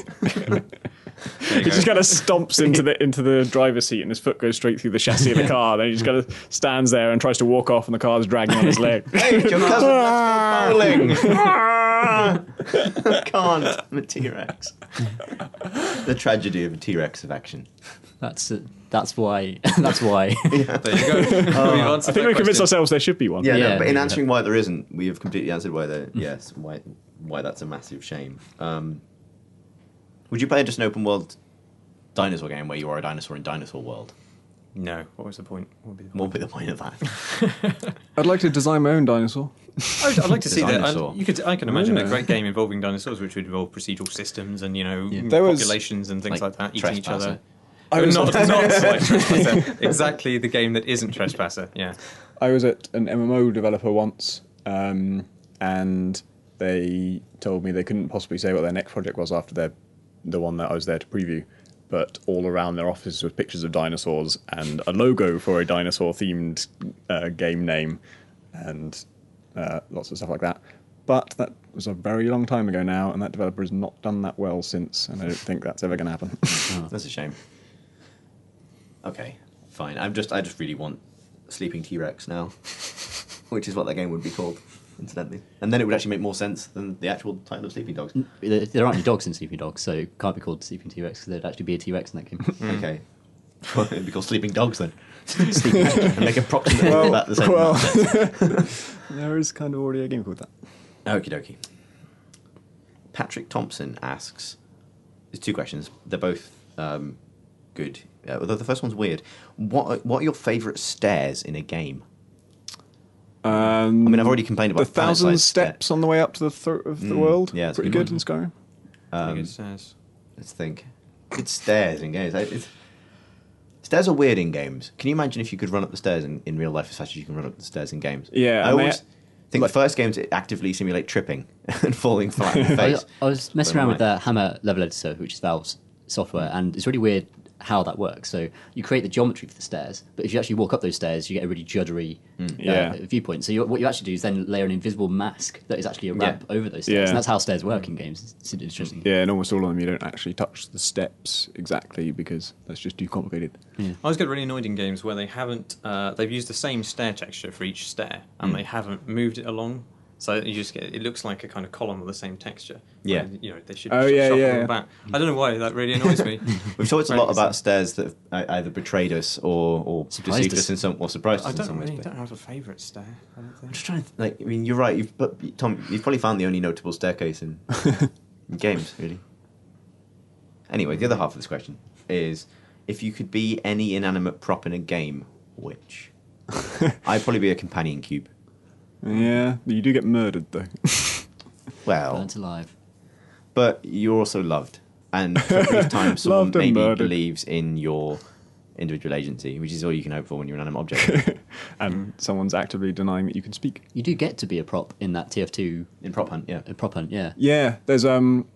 He just kind of stomps into the driver's seat and his foot goes straight through the chassis of the car. Then he just kind of stands there and tries to walk off and the car's dragging on his leg. Hey, it's your cousin, let's go bowling. I can't. I'm a T-Rex. The tragedy of a T-Rex of action. That's why. That's why. There you go. I think we convinced ourselves there should be one. Yeah, Yeah, no, but in yeah. answering why there isn't, we have completely answered why there. Yes, why that's a massive shame. Would you play just an open world dinosaur game where you are a dinosaur in Dinosaur World? No, what was the point? What would be the What would be the point of that? I'd like to design my own dinosaur. I'd like to see that. Dinosaur. I can imagine Yeah. a great game involving dinosaurs, which would involve procedural systems and There was- populations and things like that, eating each Trespasser. other. I was- not like Trespasser. Exactly the game that isn't Trespasser. Yeah. I was at an MMO developer once, and they told me they couldn't possibly say what their next project was after the one that I was there to preview. But all around their office was pictures of dinosaurs and a logo for a dinosaur-themed game name, and lots of stuff like that. But that was a very long time ago now, and that developer has not done that well since, and I don't think that's ever going to happen. That's a shame. Okay, fine. I just really want Sleeping T-Rex now, which is what that game would be called, incidentally. And then it would actually make more sense than the actual title of Sleeping Dogs. There aren't any dogs in Sleeping Dogs, so it can't be called Sleeping T-Rex because there'd actually be a T-Rex in that game. Okay. Well, it'd be called Sleeping Dogs then. And make approximately about the same well- amount of sense. There is kind of already a game called that. Okie dokie. Patrick Thompson asks, there's two questions. They're both good. Although the first one's weird. What are your favourite stairs in a game? I mean, I've already complained about the 1,000 planet-sized steps on the way up to the third of the world. yeah, it's a pretty good good in Skyrim. Pretty good stairs. Let's think. Good stairs in games. Stairs are weird in games. Can you imagine if you could run up the stairs in real life as fast as you can run up the stairs in games? Yeah, I I mean, always think the first games actively simulate tripping and falling flat in the face. I was messing around with the Hammer level editor, which is Valve's software, and it's really weird how that works. So you create the geometry for the stairs, but if you actually walk up those stairs, you get a really juddery viewpoint. So what you actually do is then layer an invisible mask that is actually a ramp over those stairs, and that's how stairs work in games. It's interesting. Yeah, and almost all of them you don't actually touch the steps exactly because that's just too complicated. I always get really annoyed in games where they haven't. They've used the same stair texture for each stair, and they haven't moved it along. So you just get, it looks like a kind of column with the same texture. Yeah. And, they should Oh, shuffle yeah. them back. I don't know why, that really annoys me. We've talked a lot about stairs that have either betrayed us or Surprised deceived us. us in some, or surprised I us in some ways. don't But have a favourite stair, I don't I'm think. just trying to I mean, you're right. But Tom, you've probably found the only notable staircase in games, really. Anyway, the other half of this question is: if you could be any inanimate prop in a game, which? I'd probably be a companion cube. Yeah, you do get murdered though. Well, Burnt alive. but you're also loved, and for a brief time, someone Loved and maybe murdered. believes in your individual agency, which is all you can hope for when you're an animate object. And someone's actively denying that you can speak. You do get to be a prop in that TF2 In Prop Hunt, yeah. prop hunt, yeah. Yeah, there's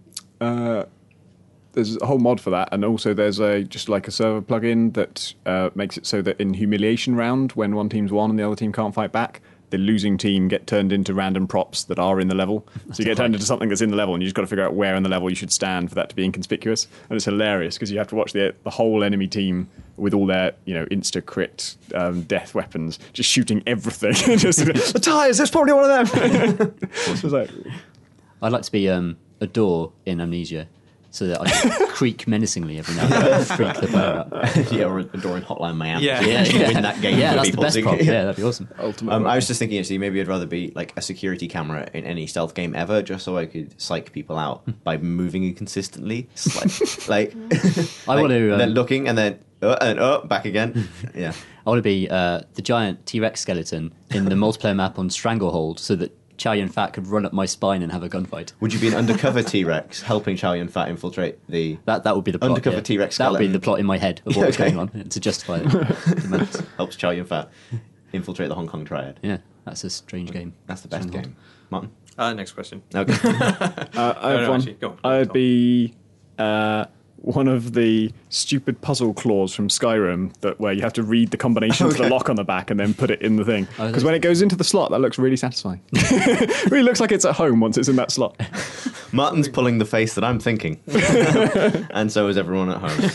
a whole mod for that, and also there's just like a server plugin that makes it so that in humiliation round, when one team's won and the other team can't fight back, the losing team get turned into random props that are in the level. So you get turned into something that's in the level, and you just got to figure out where in the level you should stand for that to be inconspicuous. And it's hilarious because you have to watch the whole enemy team with all their insta crit death weapons just shooting everything. Just the tires. There's probably one of them. It's like, I'd like to be a door in Amnesia so that I can creak menacingly every now and then and freak the player out. Yeah, or a door in Hotline Miami. Yeah. Yeah, Win that game yeah, for that's the people. best prop. Yeah, that'd be awesome. ultimate. I was just thinking, actually, maybe I'd rather be like a security camera in any stealth game ever, just so I could psych people out by moving inconsistently. Like, I want to. then looking and then back again. Yeah. I want to be the giant T-Rex skeleton in the multiplayer map on Stranglehold, so that Chow Yun Fat could run up my spine and have a gunfight. Would you be an undercover T-Rex helping Chow Yun Fat infiltrate the That would be the plot. Undercover yeah. T-Rex That would be skeleton? the plot in my head of what's Okay. going on to justify the maps. helps Chow Yun Fat infiltrate the Hong Kong Triad? Yeah, that's a strange game. That's the best Stranglehold. game. Martin? Next question. Okay. I have no, one. actually, go on, I'd Tom. be one of the stupid puzzle claws from Skyrim where you have to read the combination to the lock on the back and then put it in the thing. Oh, Because when it goes into the slot, that looks really satisfying. Really looks like it's at home once it's in that slot. Martin's pulling the face that I'm thinking. And so is everyone at home.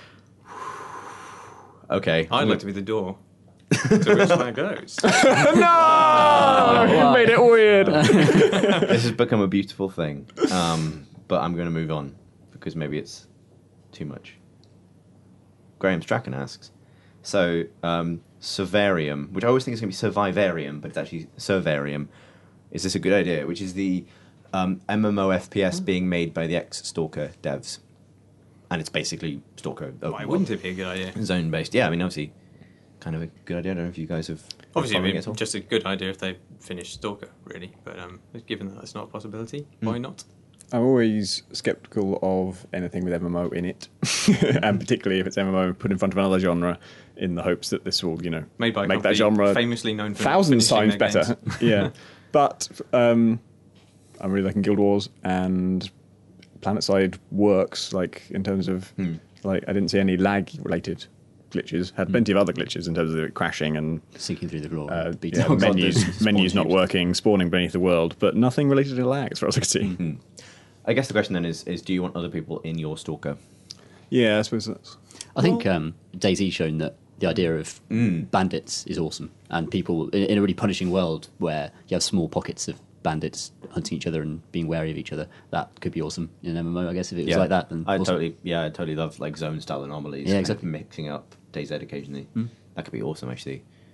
Okay. I'd like to be the door to which that goes. No! You made it weird. This has become a beautiful thing. But I'm going to move on because maybe it's too much. Graham Strachan asks, so Servarium, which I always think is going to be Survivarium, but it's actually Servarium. Is this a good idea? Which is the MMO FPS being made by the ex-Stalker devs. And it's basically Stalker. Why wouldn't it be a good idea? Zone-based. Yeah, I mean, obviously, kind of a good idea. I don't know if you guys have... Obviously, following it'd it at all. be just a good idea if they finished Stalker, really. But given that that's not a possibility, why not? I'm always sceptical of anything with MMO in it, and particularly if it's MMO put in front of another genre, in the hopes that this will, Made by a make that company genre famously known for thousands finishing times their better. games. Yeah, but I'm really liking Guild Wars, and PlanetSide works like in terms of like I didn't see any lag related glitches. Had plenty of other glitches in terms of it crashing and Sinking through the floor. beating yeah, up. menus not working, spawning beneath the world, but nothing related to lag as far as I can see. I guess the question then is do you want other people in your Stalker? Yeah, I suppose that's. I think DayZ's shown that the idea of bandits is awesome, and people in a really punishing world where you have small pockets of bandits hunting each other and being wary of each other, that could be awesome in an MMO. I guess if it was like that, then I awesome. totally love like zone style anomalies. Yeah, kind of exactly. mixing up DayZ occasionally. That could be awesome, actually.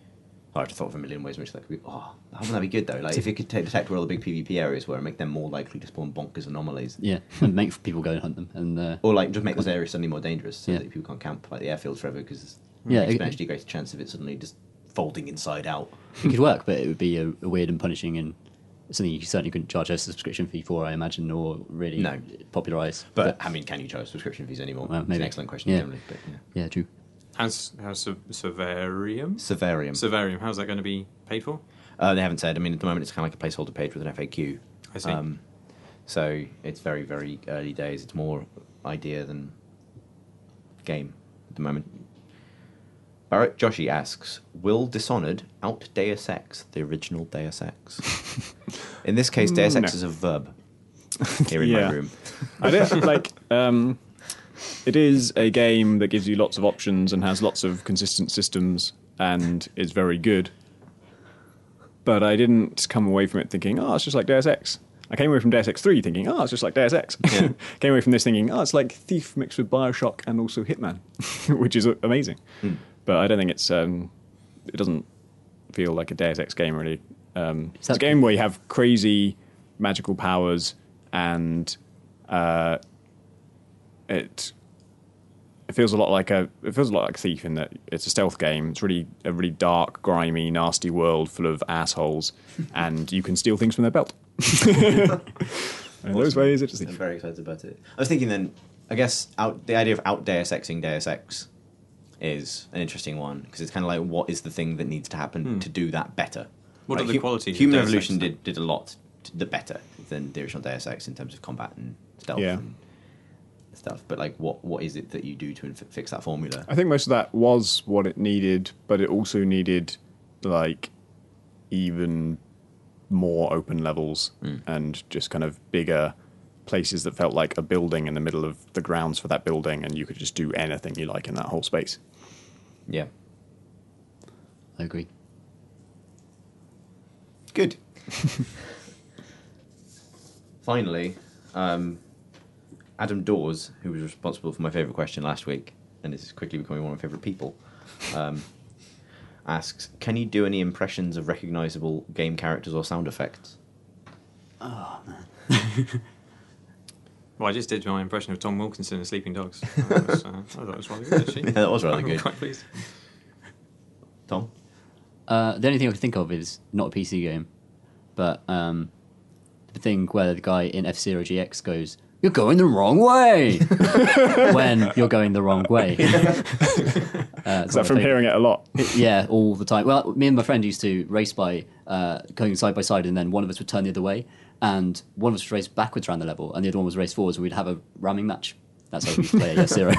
I've thought of a million ways in which that could be. Oh, wouldn't that be good though? Like if it could detect where all the big PvP areas were and make them more likely to spawn bonkers anomalies. Yeah, and make people go and hunt them. And Or like just make those areas suddenly more dangerous so Yeah. that people can't camp like the airfields forever because Yeah, there's it- exponentially greater chance of it suddenly just folding inside out. it could work, but it would be a weird and punishing and something you certainly couldn't charge a subscription fee for, I imagine, or really No. popularise. But I mean, can you charge subscription fees anymore? Well, It's maybe. an excellent question Yeah. generally. But yeah. Yeah, true. How's Severium? Severium. Severium, how's that going to be paid for? They haven't said. I mean, at the moment, it's kind of like a placeholder page with an FAQ. I see. So it's very, very early days. It's more idea than game at the moment. Barrett Joshi asks, will Dishonored out Deus Ex, the original Deus Ex? In this case, Deus Ex No. is a verb here in Yeah. my room. I don't like. It is a game that gives you lots of options and has lots of consistent systems and is very good. But I didn't come away from it thinking, oh, it's just like Deus Ex. I came away from Deus Ex 3 thinking, oh, it's just like Deus Ex. Yeah. Came away from this thinking, oh, it's like Thief mixed with Bioshock and also Hitman, which is amazing. But I don't think it's. It doesn't feel like a Deus Ex game really. It's a game where you have crazy magical powers and it feels a lot like Thief in that it's a stealth game. It's really a really dark, grimy, nasty world full of assholes, and you can steal things from their belt. In those ways, it's I'm very excited about it. I was thinking then, I guess the idea of out Deus Exing Deus Ex is an interesting one because it's kind of like what is the thing that needs to happen to do that better? What Like, are the qualities of Human Deus Revolution Ex, then? did a lot the better than the original Deus Ex in terms of combat and stealth Yeah. and stuff. But like, what is it that you do to fix that formula? I think most of that was what it needed, but it also needed like even more open levels and just kind of bigger places that felt like a building in the middle of the grounds for that building, and you could just do anything you like in that whole space. Yeah, I agree. good. Finally, Adam Dawes, who was responsible for my favourite question last week, and is quickly becoming one of my favourite people, asks, can you do any impressions of recognisable game characters or sound effects? Well, I just did my impression of Tom Wilkinson in Sleeping Dogs. I thought it was rather good, actually. Yeah, that was rather I'm good. quite pleased. Tom? The only thing I can think of is not a PC game, but the thing where the guy in F-Zero GX goes, "You're going the wrong way," when you're going the wrong way. Is that from hearing it a lot? Yeah, all the time. Well, me and my friend used to race by going side by side, and then one of us would turn the other way, and one of us would race backwards around the level, and the other one was race forwards, and we'd have a ramming match. That's how we used to play F-Zero.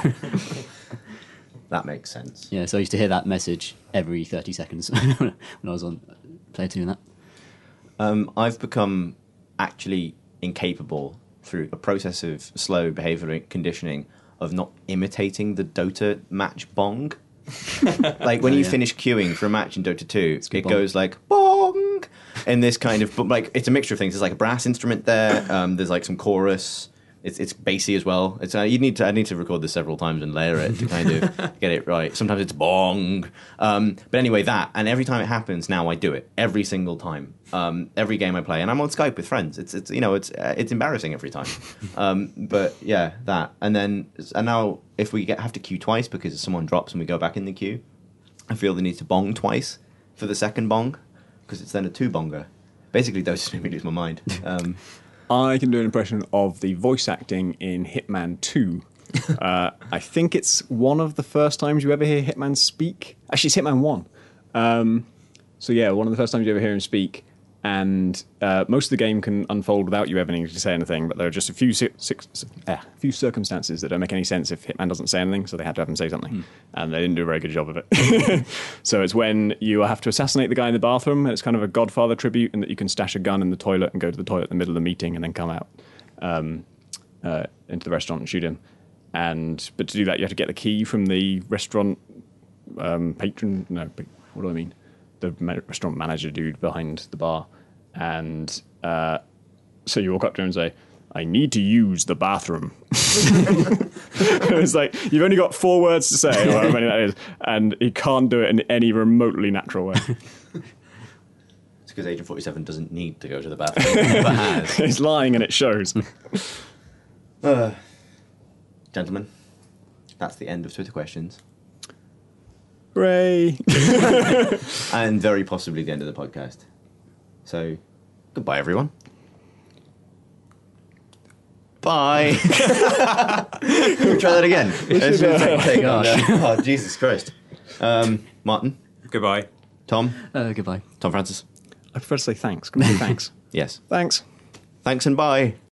That makes sense. Yeah, so I used to hear that message every 30 seconds when I was on Player 2 and that. I've become actually incapable through a process of slow behavioural conditioning of not imitating the Dota match bong. Like when you finish queuing for a match in Dota 2, good it bong. goes like bong in this kind of, but like it's a mixture of things. There's like a brass instrument there. There's like some chorus. It's bassy as well. It's I need to record this several times and layer it to kind of get it right. Sometimes it's bong. But anyway, that, and every time it happens now, I do it every single time. Every game I play, and I'm on Skype with friends. It's embarrassing every time. But yeah, that, and now if we have to queue twice because someone drops and we go back in the queue, I feel the need to bong twice for the second bong because it's then a two bonger. Basically, those just make me lose my mind. I can do an impression of the voice acting in Hitman 2. I think it's one of the first times you ever hear Hitman speak. Actually, it's Hitman 1. So yeah, one of the first times you ever hear him speak. And most of the game can unfold without you ever needing to say anything, but there are just a few circumstances that don't make any sense if Hitman doesn't say anything, so they had to have him say something. And they didn't do a very good job of it. So it's when you have to assassinate the guy in the bathroom, and it's kind of a Godfather tribute in that you can stash a gun in the toilet and go to the toilet in the middle of the meeting and then come out into the restaurant and shoot him. But to do that, you have to get the key from the restaurant patron. No, what do I mean? The restaurant manager dude behind the bar. And so you walk up to him and say, I need to use the bathroom. It's like, you've only got 4 words to say, or however many that is, and he can't do it in any remotely natural way. It's because Agent 47 doesn't need to go to the bathroom, he never has. He's lying and it shows. Gentlemen, that's the end of Twitter questions. Hooray! And very possibly the end of the podcast. So, goodbye, everyone. Bye. Try that again. Take on. Oh, Jesus Christ. Martin, Goodbye. Tom, Goodbye. Tom Francis. I prefer to say thanks. Can we say thanks? Yes. Thanks. Thanks and bye.